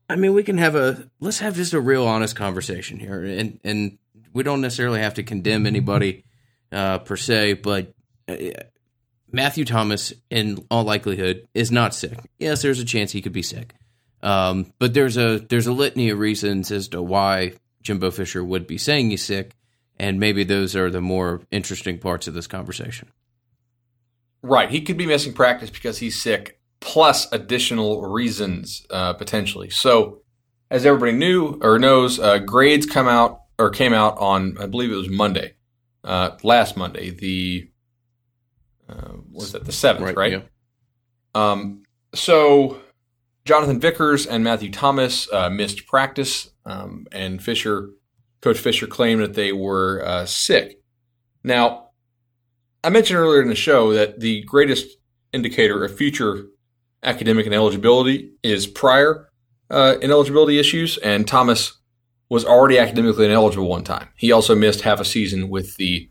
I mean, let's have just a real honest conversation here. And we don't necessarily have to condemn anybody per se, but Matthew Thomas, in all likelihood, is not sick. Yes, there's a chance he could be sick. But there's a litany of reasons as to why Jimbo Fisher would be saying he's sick, and maybe those are the more interesting parts of this conversation. Right. He could be missing practice because he's sick, plus additional reasons potentially. So, as everybody knew or knows, grades came out on, I believe it was Monday, last Monday, the 7th, right? Yeah. So Jonathan Vickers and Matthew Thomas missed practice, and Coach Fisher claimed that they were sick. Now, I mentioned earlier in the show that the greatest indicator of future academic ineligibility is prior ineligibility issues, and Thomas was already academically ineligible one time. He also missed half a season with the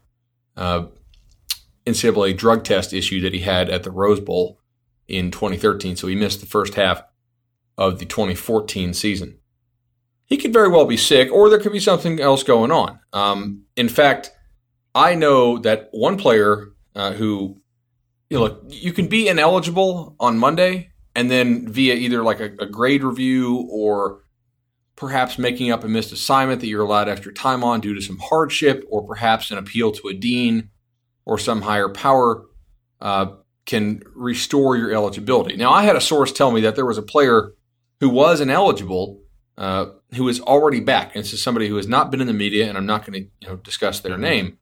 NCAA drug test issue that he had at the Rose Bowl in 2013, so he missed the first half of the 2014 season. He could very well be sick, or there could be something else going on. In fact, I know that one player who, you can be ineligible on Monday, and then via either like a grade review or perhaps making up a missed assignment that you're allowed extra time on due to some hardship, or perhaps an appeal to a dean or some higher power can restore your eligibility. Now, I had a source tell me that there was a player who was ineligible who is already back. And this is somebody who has not been in the media, and I'm not going to discuss their name.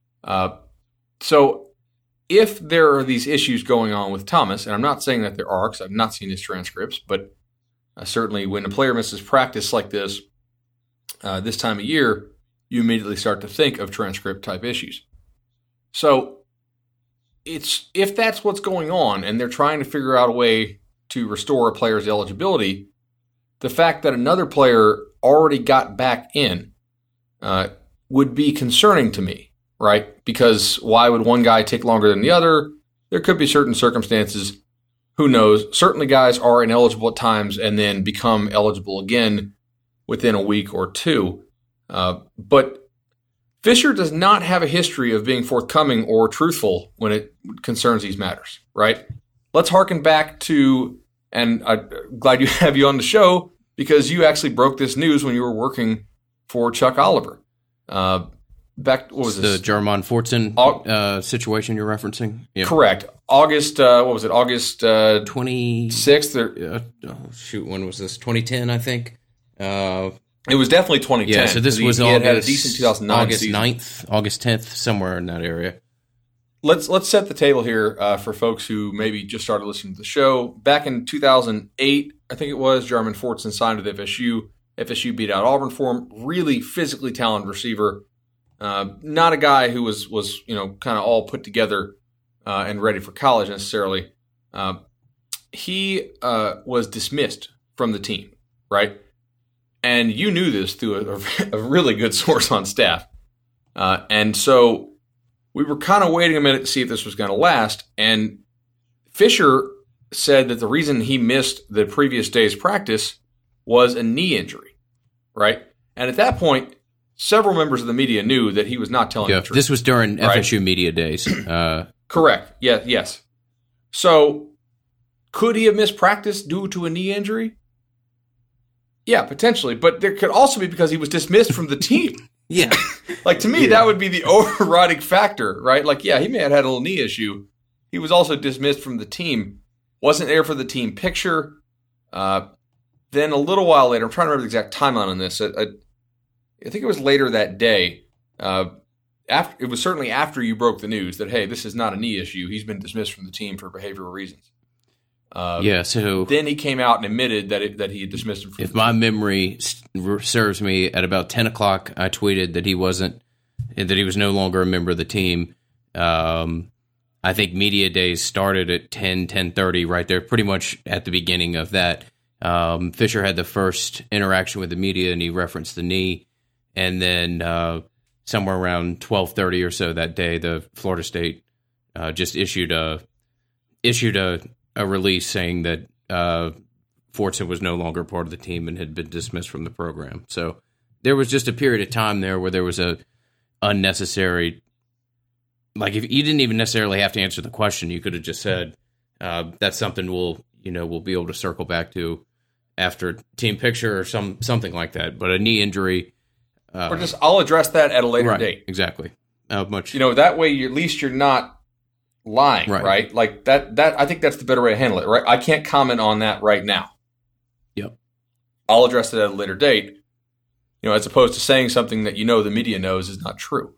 So if there are these issues going on with Thomas, and I'm not saying that there are because I've not seen his transcripts, but certainly when a player misses practice like this time of year, you immediately start to think of transcript type issues. So if that's what's going on and they're trying to figure out a way to restore a player's eligibility, the fact that another player already got back in would be concerning to me, right? Because why would one guy take longer than the other? There could be certain circumstances. Who knows? Certainly guys are ineligible at times and then become eligible again within a week or two. But Fisher does not have a history of being forthcoming or truthful when it concerns these matters, right? Let's harken back to, and I'm glad you have you on the show because you actually broke this news when you were working for Chuck Oliver. What was this? The Jermon Fortson situation you're referencing? Yeah. Correct. August 26th? When was this? 2010, I think. It was definitely 2010. Yeah, so this was had a decent 2009 August season. 9th, August 10th, somewhere in that area. Let's set the table here for folks who maybe just started listening to the show. Back in 2008, I think it was, Jermon Fortson signed with FSU. FSU beat out Auburn for him. Really physically talented receiver. Not a guy who was kind of all put together and ready for college necessarily. He was dismissed from the team, right? And you knew this through a really good source on staff. And so we were kind of waiting a minute to see if this was going to last. And Fisher said that the reason he missed the previous day's practice was a knee injury, right? And at that point, several members of the media knew that he was not telling the truth. This was during FSU media days. Correct. Yeah. Yes. So could he have missed practice due to a knee injury? Yeah, potentially. But there could also be because he was dismissed from the team. Yeah. To me, that would be the overriding factor, right? He may have had a little knee issue. He was also dismissed from the team. Wasn't there for the team picture. Then a little while later, I'm trying to remember the exact timeline on this. I think it was later that day. It was certainly after you broke the news that, hey, this is not a knee issue. He's been dismissed from the team for behavioral reasons. So then he came out and admitted that he had dismissed him. If my memory serves me, at about 10 o'clock, I tweeted that he was no longer a member of the team. I think media days started at 10:30, right there, pretty much at the beginning of that. Fisher had the first interaction with the media, and he referenced the knee. And then somewhere around 12:30 or so that day, the Florida State just issued a release saying that Fortson was no longer part of the team and had been dismissed from the program. So there was just a period of time there where there was a unnecessary, like if you didn't even necessarily have to answer the question, you could have just said, that's something we'll be able to circle back to after team picture or something like that. But a knee injury, or just I'll address that at a later date. Exactly. Much, that way at least you're not lying, right? Like that I think that's the better way to handle it, right? I can't comment on that right now. Yep. I'll address it at a later date, as opposed to saying something that the media knows is not true.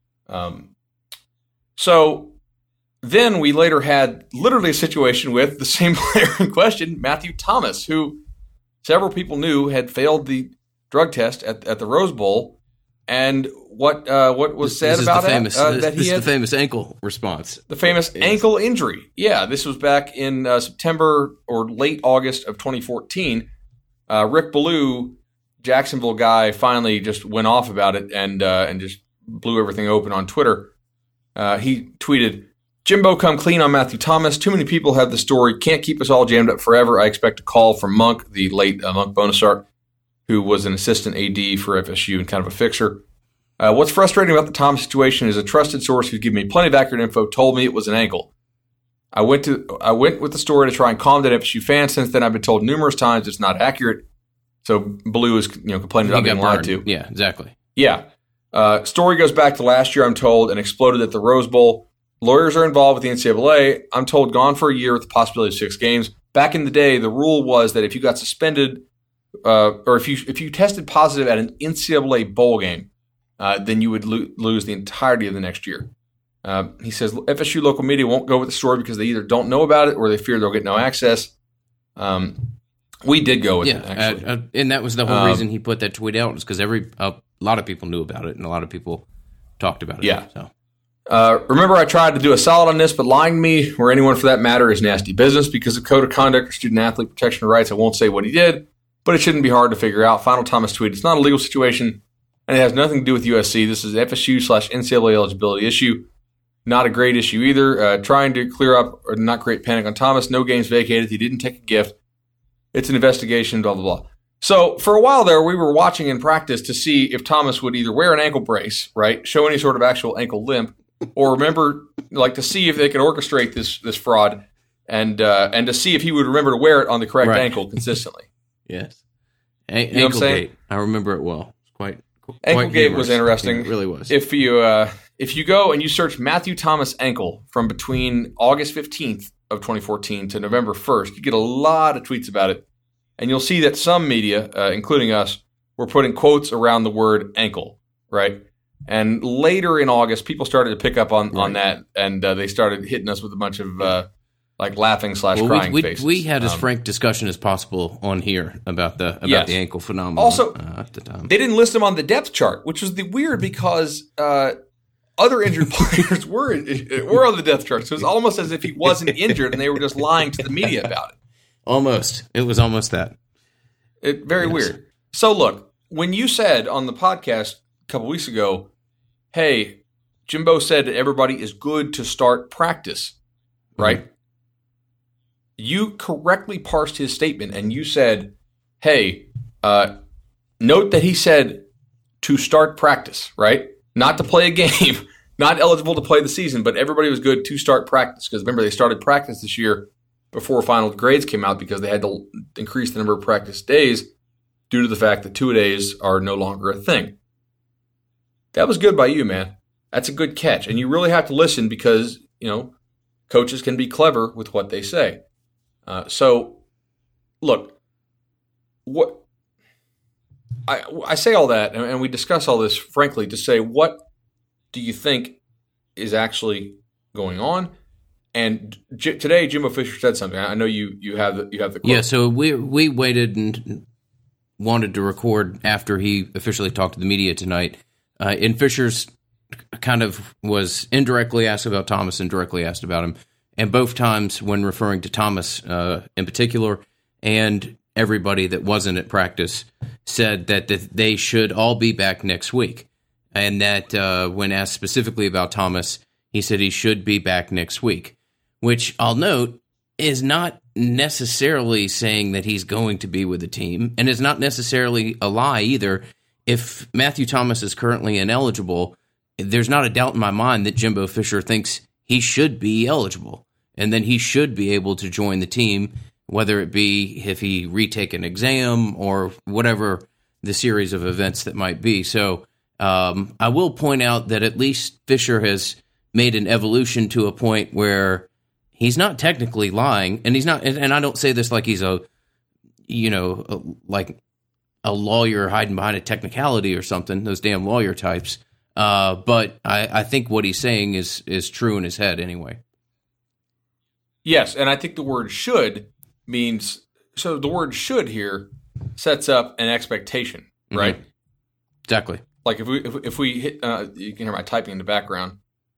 So then we later had literally a situation with the same player in question, Matthew Thomas, who several people knew had failed the drug test at the Rose Bowl. And what was said about it? That he had the famous ankle response. The famous ankle injury. Yeah, this was back in September or late August of 2014. Rick Ballou, Jacksonville guy, finally just went off about it and just blew everything open on Twitter. He tweeted, "Jimbo, come clean on Matthew Thomas. Too many people have the story. Can't keep us all jammed up forever. I expect a call from Monk, the late Monk Bonasart, who was an assistant AD for FSU and kind of a fixer. What's frustrating about the Thomas situation is a trusted source who's given me plenty of accurate info told me it was an ankle. I went with the story to try and calm down FSU fans. Since then, I've been told numerous times it's not accurate." So Ballou is complaining about being lied to. Yeah, exactly. Yeah. Story goes back to last year, I'm told, and exploded at the Rose Bowl. Lawyers are involved with the NCAA. I'm told gone for a year with the possibility of 6 games. Back in the day, the rule was that if you got suspended or if you tested positive at an NCAA bowl game, then you would lose the entirety of the next year. He says FSU local media won't go with the story because they either don't know about it or they fear they'll get no access. We did go with it, actually. And that was the whole reason he put that tweet out, was because a lot of people knew about it and a lot of people talked about it. Yeah. So. Remember, I tried to do a solid on this, but lying to me, or anyone for that matter, is nasty business. Because of code of conduct or student-athlete protection rights, I won't say what he did, but it shouldn't be hard to figure out. Final Thomas tweet, "It's not a legal situation, and it has nothing to do with USC. This is FSU/NCAA eligibility issue. Not a great issue either. Trying to clear up or not create panic on Thomas. No games vacated. He didn't take a gift. It's an investigation, blah, blah, blah." So for a while there, we were watching in practice to see if Thomas would either wear an ankle brace, right, show any sort of actual ankle limp, or to see if they could orchestrate this fraud and to see if he would remember to wear it on the correct ankle consistently. Yes. Anklegate. I remember it well. Anklegate was interesting. Yeah, it really was. If you go and you search Matthew Thomas ankle from between August 15th of 2014 to November 1st, you get a lot of tweets about it. And you'll see that some media, including us, were putting quotes around the word ankle, right? And later in August, people started to pick up on that, and they started hitting us with a bunch of laughing/crying faces. We had as frank discussion as possible on here about the ankle phenomenon. Also, at the time, they didn't list him on the depth chart, which was weird because other injured players were on the depth chart. So it was almost as if he wasn't injured, and they were just lying to the media about it. Almost. It was almost that. Very weird. So look, when you said on the podcast a couple weeks ago, hey, Jimbo said that everybody is good to start practice, right? Mm-hmm. You correctly parsed his statement and you said, hey, note that he said to start practice, right? Not to play a game, not eligible to play the season, but everybody was good to start practice. Because remember, they started practice this year before final grades came out because they had to increase the number of practice days due to the fact that two-a-days are no longer a thing. That was good by you, man. That's a good catch. And you really have to listen because, coaches can be clever with what they say. So, look, what I say all that, and we discuss all this, frankly, to say, what do you think is actually going on? And today, Jimbo Fisher said something. I know you have the quote. Yeah, so we waited and wanted to record after he officially talked to the media tonight. And Fisher's kind of was indirectly asked about Thomas and directly asked about him. And both times when referring to Thomas in particular and everybody that wasn't at practice said that they should all be back next week. And that when asked specifically about Thomas, he said he should be back next week, which I'll note is not necessarily saying that he's going to be with the team, and it's not necessarily a lie either. If Matthew Thomas is currently ineligible, there's not a doubt in my mind that Jimbo Fisher thinks he should be eligible, and then he should be able to join the team, whether it be if he retake an exam or whatever the series of events that might be. So I will point out that at least Fisher has made an evolution to a point where he's not technically lying, and he's not. And I don't say this like he's like a lawyer hiding behind a technicality or something. Those damn lawyer types. But I think what he's saying is true in his head anyway. Yes, and I think the word "should" means so. The word "should" here sets up an expectation, right? Mm-hmm. Exactly. Like if we hit, you can hear my typing in the background.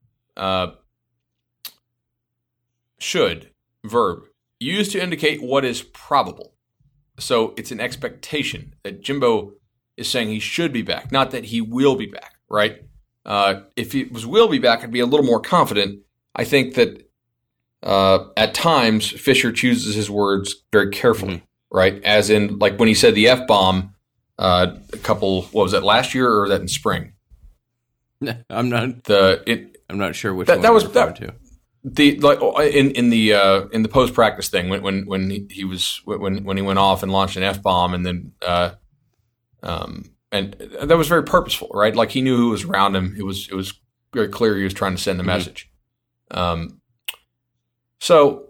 Should, verb, used to indicate what is probable. So it's an expectation that Jimbo is saying he should be back, not that he will be back, right? If it was will be back, I'd be a little more confident. I think that at times Fisher chooses his words very carefully, right? As in, like when he said the F-bomb a couple, what was that, last year or that in spring? I'm not sure which that one was you're referring to. In the post practice thing when he went off and launched an F-bomb and then and that was very purposeful, right? Like he knew who was around him. It was very clear he was trying to send the message. So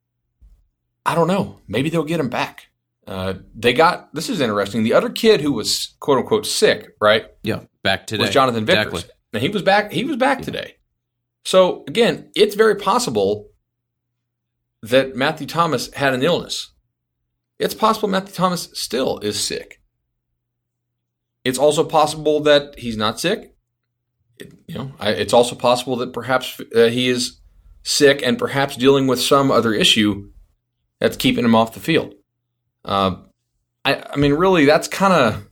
I don't know. Maybe they'll get him back. This is interesting. The other kid who was quote unquote sick, right? Yeah, back today was Jonathan Vickers. Exactly. And he was back. He was back today. So again, it's very possible that Matthew Thomas had an illness. It's possible Matthew Thomas still is sick. It's also possible that he's not sick. It's also possible that perhaps he is sick and perhaps dealing with some other issue that's keeping him off the field. I mean, really, that's kind of.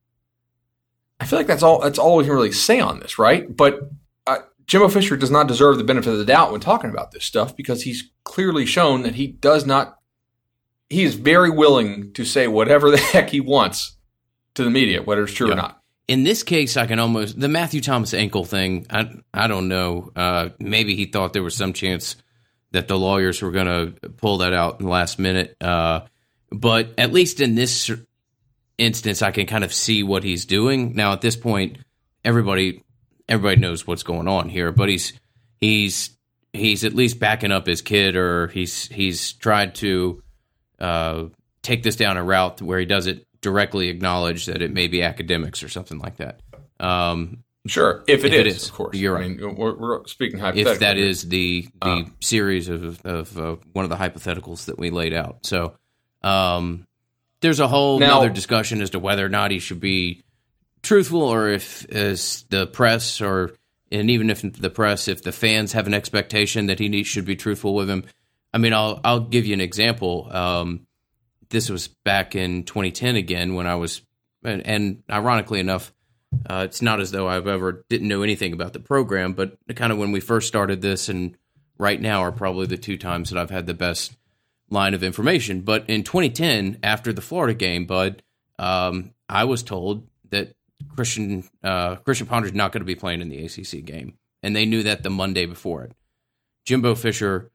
I feel like that's all we can really say on this, right? But Jimbo Fisher does not deserve the benefit of the doubt when talking about this stuff because he's clearly shown that he does not. He is very willing to say whatever the heck he wants to the media, whether it's true or not. In this case, I can almost the Matthew Thomas ankle thing. I don't know. Maybe he thought there was some chance that the lawyers were going to pull that out in the last minute. But at least in this instance, I can kind of see what he's doing. Now, at this point, everybody knows what's going on here. But he's at least backing up his kid, or he's tried to take this down a route where he doesn't directly acknowledge that it may be academics or something like that. Sure, if it is, of course. You're right. I mean, we're speaking hypothetically. If that is the series of one of the hypotheticals that we laid out. So there's a whole other discussion as to whether or not he should be truthful, or if as the press, and even if the press, if the fans have an expectation that he should be truthful with him. I mean, I'll give you an example. This was back in 2010 again when I was, and ironically enough, it's not as though I've ever didn't know anything about the program, but kind of when we first started this and right now are probably the two times that I've had the best line of information. But in 2010, after the Florida game, Bud, I was told that Christian Ponder's not going to be playing in the ACC game, and they knew that the Monday before it. Jimbo Fisher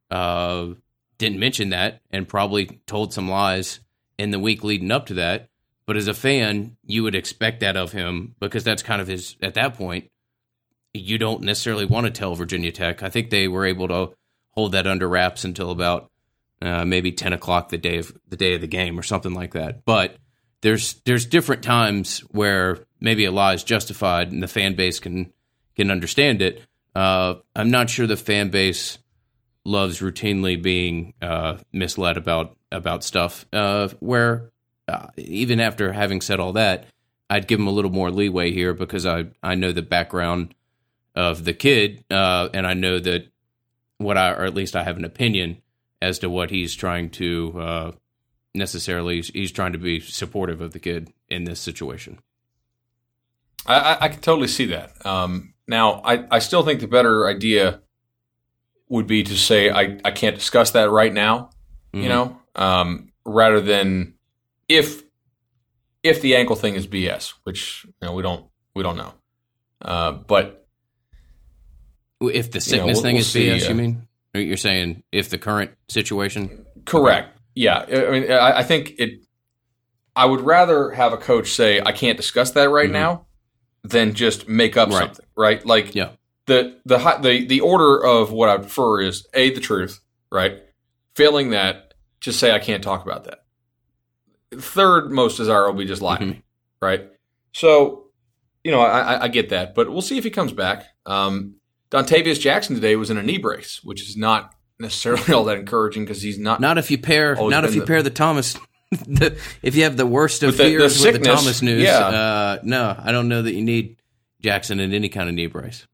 didn't mention that and probably told some lies in the week leading up to that. But as a fan, you would expect that of him because that's kind of his, at that point, you don't necessarily want to tell Virginia Tech. I think they were able to hold that under wraps until about maybe 10 o'clock the day of the game or something like that. But there's different times where maybe a lie is justified and the fan base can understand it. I'm not sure the fan base loves routinely being misled about stuff. Where even after having said all that, I'd give him a little more leeway here because I know the background of the kid, and I know that or at least I have an opinion as to what he's trying to he's trying to be supportive of the kid in this situation. I can totally see that. Now, I still think the better idea would be to say I can't discuss that right now, you know, rather than if the ankle thing is BS, which we don't know. But if the sickness thing is BS, you mean? Or you're saying if the current situation? Correct. Yeah. I mean, I think I wowould rather have a coach say, I can't discuss that right now, than just make up something, right? Like the order of what I prefer is A, the truth, right? Failing that, just say I can't talk about that. Third most desirable will be just lie to me, right? So, I get that, but we'll see if he comes back. Dontavius Jackson today was in a knee brace, which is not necessarily all that encouraging because he's not. Not if you pair the Thomas. If you have the worst of fears with the Thomas news, no, I don't know that you need Jackson in any kind of knee brace.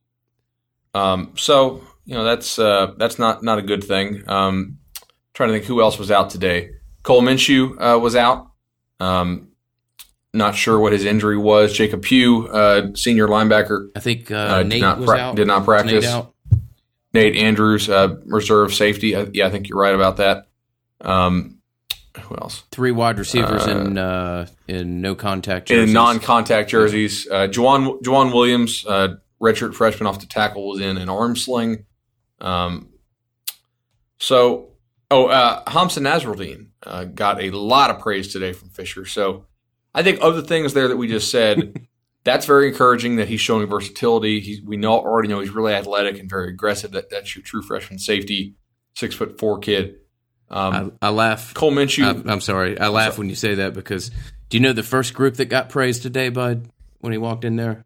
So that's not a good thing. Trying to think who else was out today. Cole Minshew was out. Not sure what his injury was. Jacob Pugh, senior linebacker, I think Nate was out. Did not practice. Nate Andrews, reserve safety. I think you're right about that. Who else? 3 wide receivers in no contact jerseys. In non-contact jerseys. Juwan Williams, redshirt freshman off the tackle, was in an arm sling. Hamza Nasruddin got a lot of praise today from Fisher. So I think of the things there that we just said, that's very encouraging that he's showing versatility. We already know he's really athletic and very aggressive. That's your true freshman safety, 6'4" kid. I laugh. Cole Minshew. I'm sorry. I laugh when you say that because do you know the first group that got praised today, Bud, when he walked in there?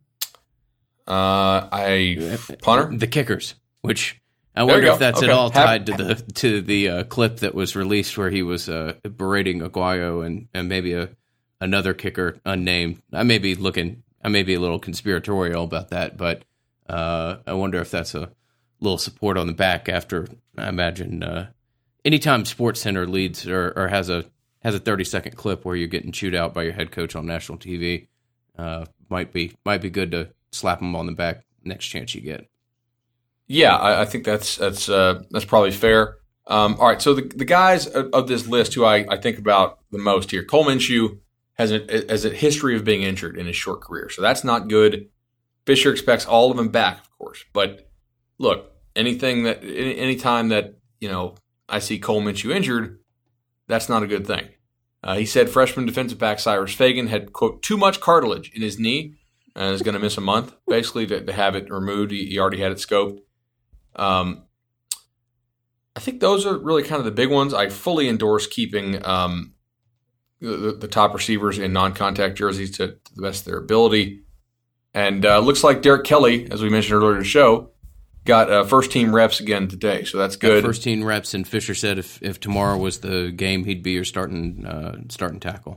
Punter? The kickers, which I wonder if that's at all tied to the clip that was released where he was berating Aguayo and maybe another kicker unnamed. I may be a little conspiratorial about that, but I wonder if that's a little support on the back after, I imagine, anytime SportsCenter leads or has a 30-second clip where you're getting chewed out by your head coach on national TV, might be good to slap him on the back next chance you get. Yeah, I think that's probably fair. All right, so the guys of this list who I think about the most here, Cole Minshew has a history of being injured in his short career, so that's not good. Fisher expects all of them back, of course, but look, anytime that I see Cole Minshew injured, that's not a good thing. He said freshman defensive back Cyrus Fagan had, quote, too much cartilage in his knee and is going to miss a month, basically, to have it removed. He already had it scoped. I think those are really kind of the big ones. I fully endorse keeping the top receivers in non-contact jerseys to the best of their ability. And looks like Derek Kelly, as we mentioned earlier in the show, got first-team reps again today, so that's good. First-team reps, and Fisher said if tomorrow was the game, he'd be your starting tackle.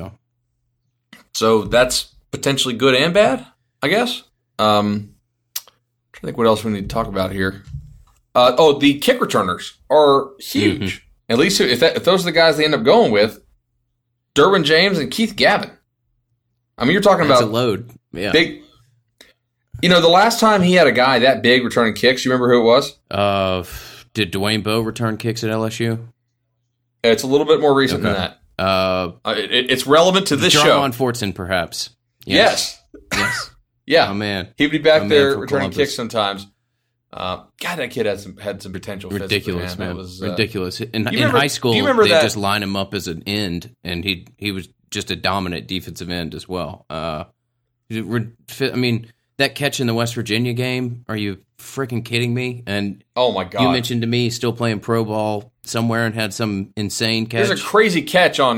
So that's potentially good and bad, I guess. I'm trying to think what else we need to talk about here. The kick returners are huge. Mm-hmm. At least if those are the guys they end up going with, Derwin James and Keith Gavin. I mean, you're talking That's about a load. Yeah. Big. The last time he had a guy that big returning kicks, you remember who it was? Did Dwayne Bowe return kicks at LSU? It's a little bit more recent than that. It's relevant to this show. Jarmon Fortson, perhaps. Yes. Yeah. Oh, man. He'd be back there returning kicks sometimes. God, that kid had some potential. Ridiculous, man. Ridiculous. In remember, high school, they just line him up as an end, and he was just a dominant defensive end as well. I mean, that catch in the West Virginia game, are you freaking kidding me? And oh my God, you mentioned to me still playing pro ball somewhere and had some insane catch. There's a crazy catch on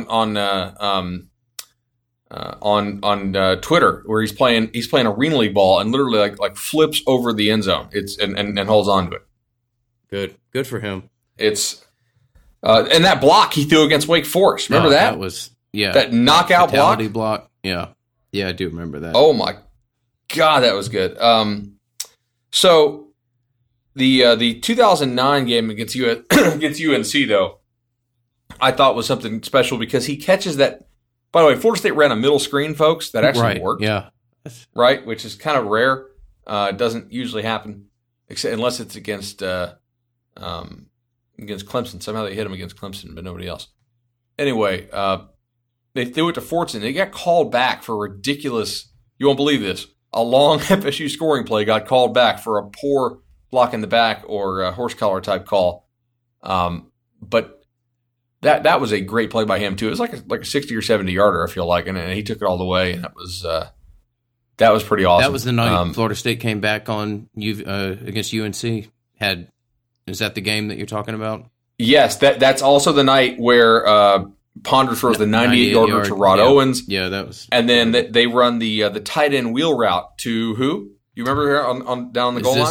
Twitter where he's playing Arena League ball and literally like flips over the end zone. And holds on to it. Good for him. It's and that block he threw against Wake Forest. Remember that? That was that knockout block. Yeah, I do remember that. Oh my God, that was good. So the 2009 game against UNC though, I thought was something special because he catches that. By the way, Florida State ran a middle screen, folks. That actually worked. Yeah. Right, which is kind of rare. It doesn't usually happen, unless it's against against Clemson. Somehow they hit him against Clemson, but nobody else. Anyway, they threw it to Fortson. They got called back for ridiculous, you won't believe this, a long FSU scoring play got called back for a poor block in the back or a horse collar type call. But that was a great play by him too. It was like a 60 or 70 yarder, I feel like, and he took it all the way, and that was pretty awesome. That was the night Florida State came back on against UNC. Is that the game that you're talking about? Yes, that's also the night where Ponder throws the 98-yarder to Rod Owens. Yeah, that was. And then they run the tight end wheel route to who? You remember here on down the goal line?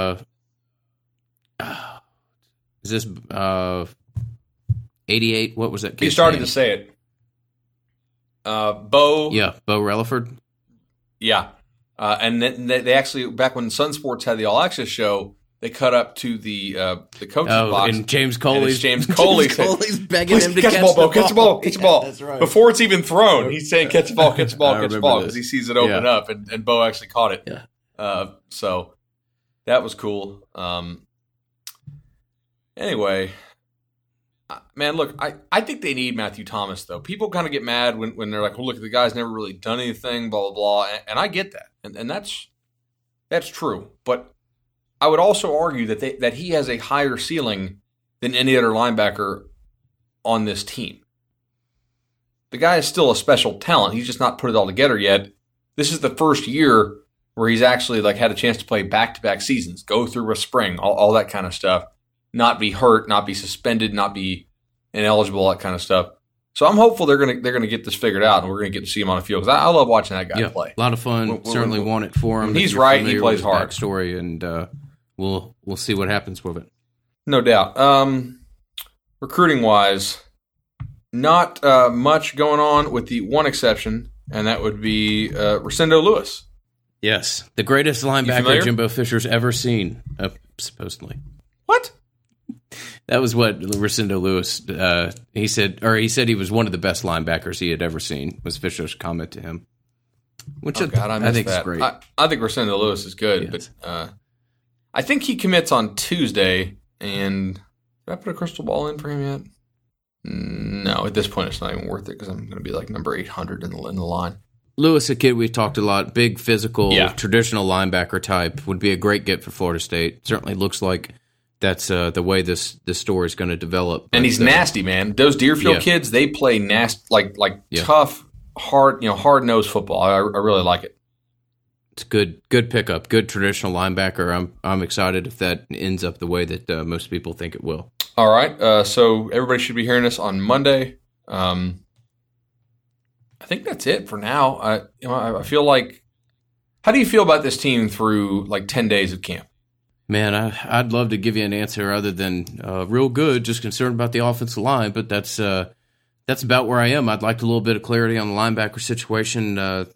Is this 88? What was that? He started to say it. Bo. Yeah, Bo Relaford. Yeah. And then they actually, back when Sun Sports had the All Access show, they cut up to the coach's box. And James Coley's begging him to catch the ball. Catch the ball. Catch the ball. That's right. Before it's even thrown, he's saying, catch the ball, catch the ball, catch the ball, because he sees it open up, and Bo actually caught it. Yeah. So that was cool. Anyway, man, look, I think they need Matthew Thomas, though. People kind of get mad when they're like, well, look, the guy's never really done anything, blah, blah, blah. And I get that. And that's true. But I would also argue that he has a higher ceiling than any other linebacker on this team. The guy is still a special talent. He's just not put it all together yet. This is the first year where he's actually had a chance to play back-to-back seasons, go through a spring, all that kind of stuff, not be hurt, not be suspended, not be ineligible, all that kind of stuff. So I'm hopeful they're gonna get this figured out, and we're gonna get to see him on the field, because I love watching that guy play. A lot of fun. Certainly want it for him. He's right. He plays hard. Backstory, and we'll see what happens with it. No doubt. Recruiting wise, not much going on, with the one exception, and that would be Rosendo Lewis. Yes, the greatest linebacker Jimbo Fisher's ever seen, supposedly. What? That was what Rosendo Lewis he said he was one of the best linebackers he had ever seen, was Fisher's comment to him. Which I think is great. I think Rosendo Lewis is good, yes. But I think he commits on Tuesday. And did I put a crystal ball in for him yet? No, at this point it's not even worth it, because I'm going to be number 800 in the line. Lewis, a kid we talked a lot, big physical, traditional linebacker type, would be a great get for Florida State. Certainly looks like that's the way this story is going to develop. And he's nasty, man. Those Deerfield kids, they play nasty, tough, hard-nosed football. I really like it. It's good pickup, good traditional linebacker. I'm excited if that ends up the way that most people think it will. All right, so everybody should be hearing this on Monday. I think that's it for now. I feel like, how do you feel about this team through 10 days of camp? Man, I'd love to give you an answer other than real good, just concerned about the offensive line, but that's about where I am. I'd like a little bit of clarity on the linebacker situation.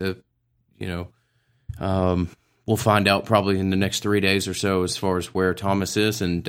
We'll find out probably in the next 3 days or so as far as where Thomas is. And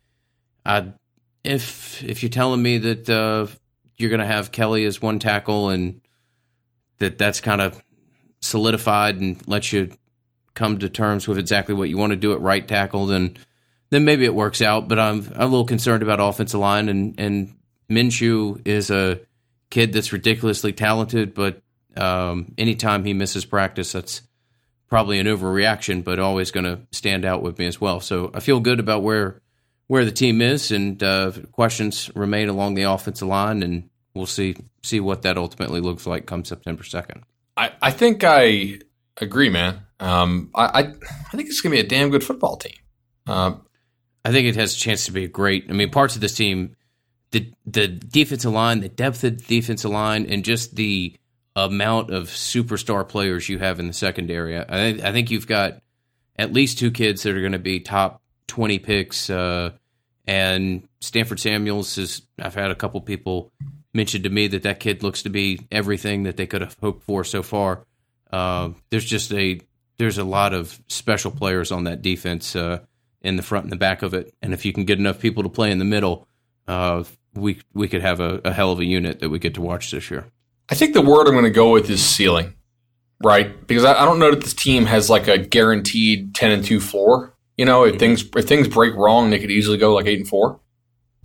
if you're telling me that you're going to have Kelly as one tackle and that's kind of solidified and lets you come to terms with exactly what you want to do at right tackle, then maybe it works out. But I'm a little concerned about offensive line, and Minshew is a kid that's ridiculously talented, but anytime he misses practice, that's probably an overreaction, but always going to stand out with me as well. So I feel good about where the team is, and questions remain along the offensive line, and we'll see what that ultimately looks like come September 2nd. I think I agree, man. I think it's going to be a damn good football team. I think it has a chance to be great. I mean, parts of this team, the defensive line, the depth of the defensive line, and just the amount of superstar players you have in the secondary. I think you've got at least two kids that are going to be top 20 picks, and Stanford Samuels I've had a couple people mention to me that kid looks to be everything that they could have hoped for so far. There's a lot of special players on that defense in the front and the back of it, and if you can get enough people to play in the middle, we could have a hell of a unit that we get to watch this year. I think the word I'm going to go with is ceiling, right? Because I don't know that this team has a guaranteed 10-2 floor. If things break wrong, they could easily go 8-4.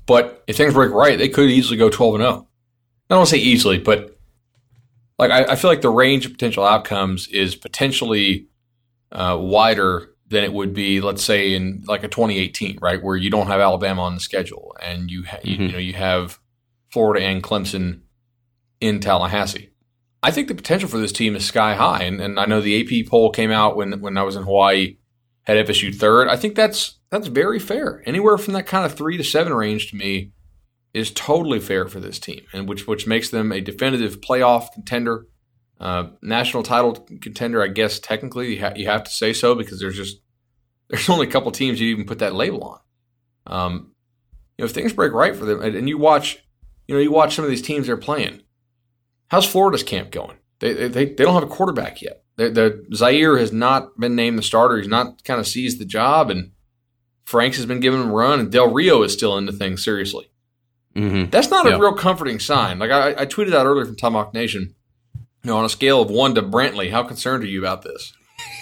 But if things break right, they could easily go 12-0. I don't want to say easily, but like I feel like the range of potential outcomes is potentially wider than it would be, let's say, in like a 2018, right, where you don't have Alabama on the schedule and you have Florida and Clemson in Tallahassee. I think the potential for this team is sky high, and I know the AP poll came out when I was in Hawaii, had FSU third. I think that's very fair. Anywhere from that kind of 3 to 7 range to me is totally fair for this team, and which makes them a definitive playoff contender, national title contender. I guess technically you have to say so because there's only a couple teams you even put that label on. If things break right for them, and you watch some of these teams they're playing. How's Florida's camp going? They don't have a quarterback yet. Zaire has not been named the starter. He's not kind of seized the job, and Franks has been giving him a run, and Del Rio is still into things seriously. Mm-hmm. That's not a real comforting sign. Like I tweeted out earlier from Tomahawk Nation, on a scale of 1 to Brantley, how concerned are you about this?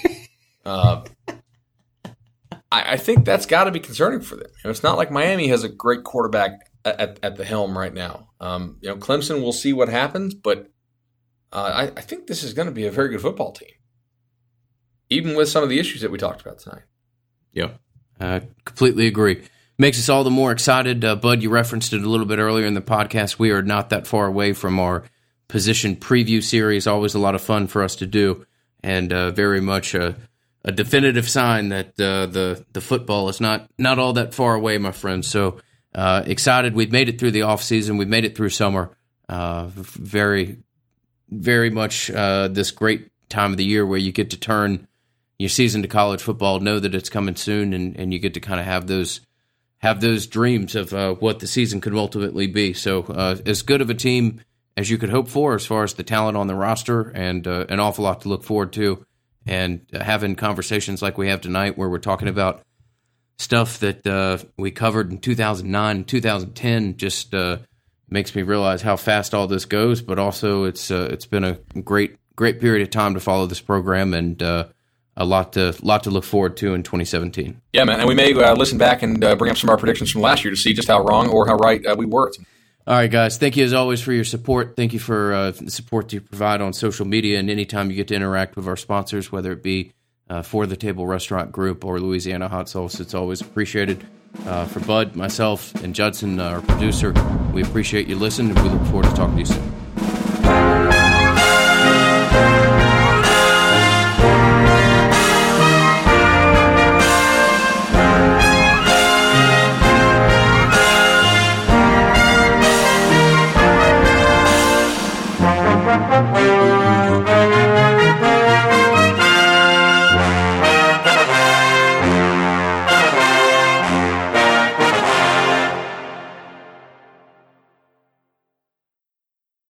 I think that's got to be concerning for them. It's not like Miami has a great quarterback at the helm right now. Clemson, we'll see what happens, but I think this is going to be a very good football team, even with some of the issues that we talked about tonight. Yeah, completely agree. Makes us all the more excited. Bud, you referenced it a little bit earlier in the podcast. We are not that far away from our position preview series. Always a lot of fun for us to do, and very much a definitive sign that the football is not all that far away, my friends. So excited. We've made it through the off season. We've made it through summer. Very, very much this great time of the year where you get to turn your season to college football, know that it's coming soon, and you get to kind of have those dreams of what the season could ultimately be. So as good of a team as you could hope for as far as the talent on the roster, and an awful lot to look forward to. And having conversations like we have tonight where we're talking about stuff that we covered in 2009, 2010 just makes me realize how fast all this goes. But also it's been a great period of time to follow this program, and a lot to look forward to in 2017. Yeah, man. And we may listen back and bring up some of our predictions from last year to see just how wrong or how right we were. All right, guys. Thank you as always for your support. Thank you for the support that you provide on social media, and anytime you get to interact with our sponsors, whether it be For the Table Restaurant Group or Louisiana Hot Sauce, it's always appreciated. For Bud, myself, and Judson, our producer, we appreciate you listening, and we look forward to talking to you soon.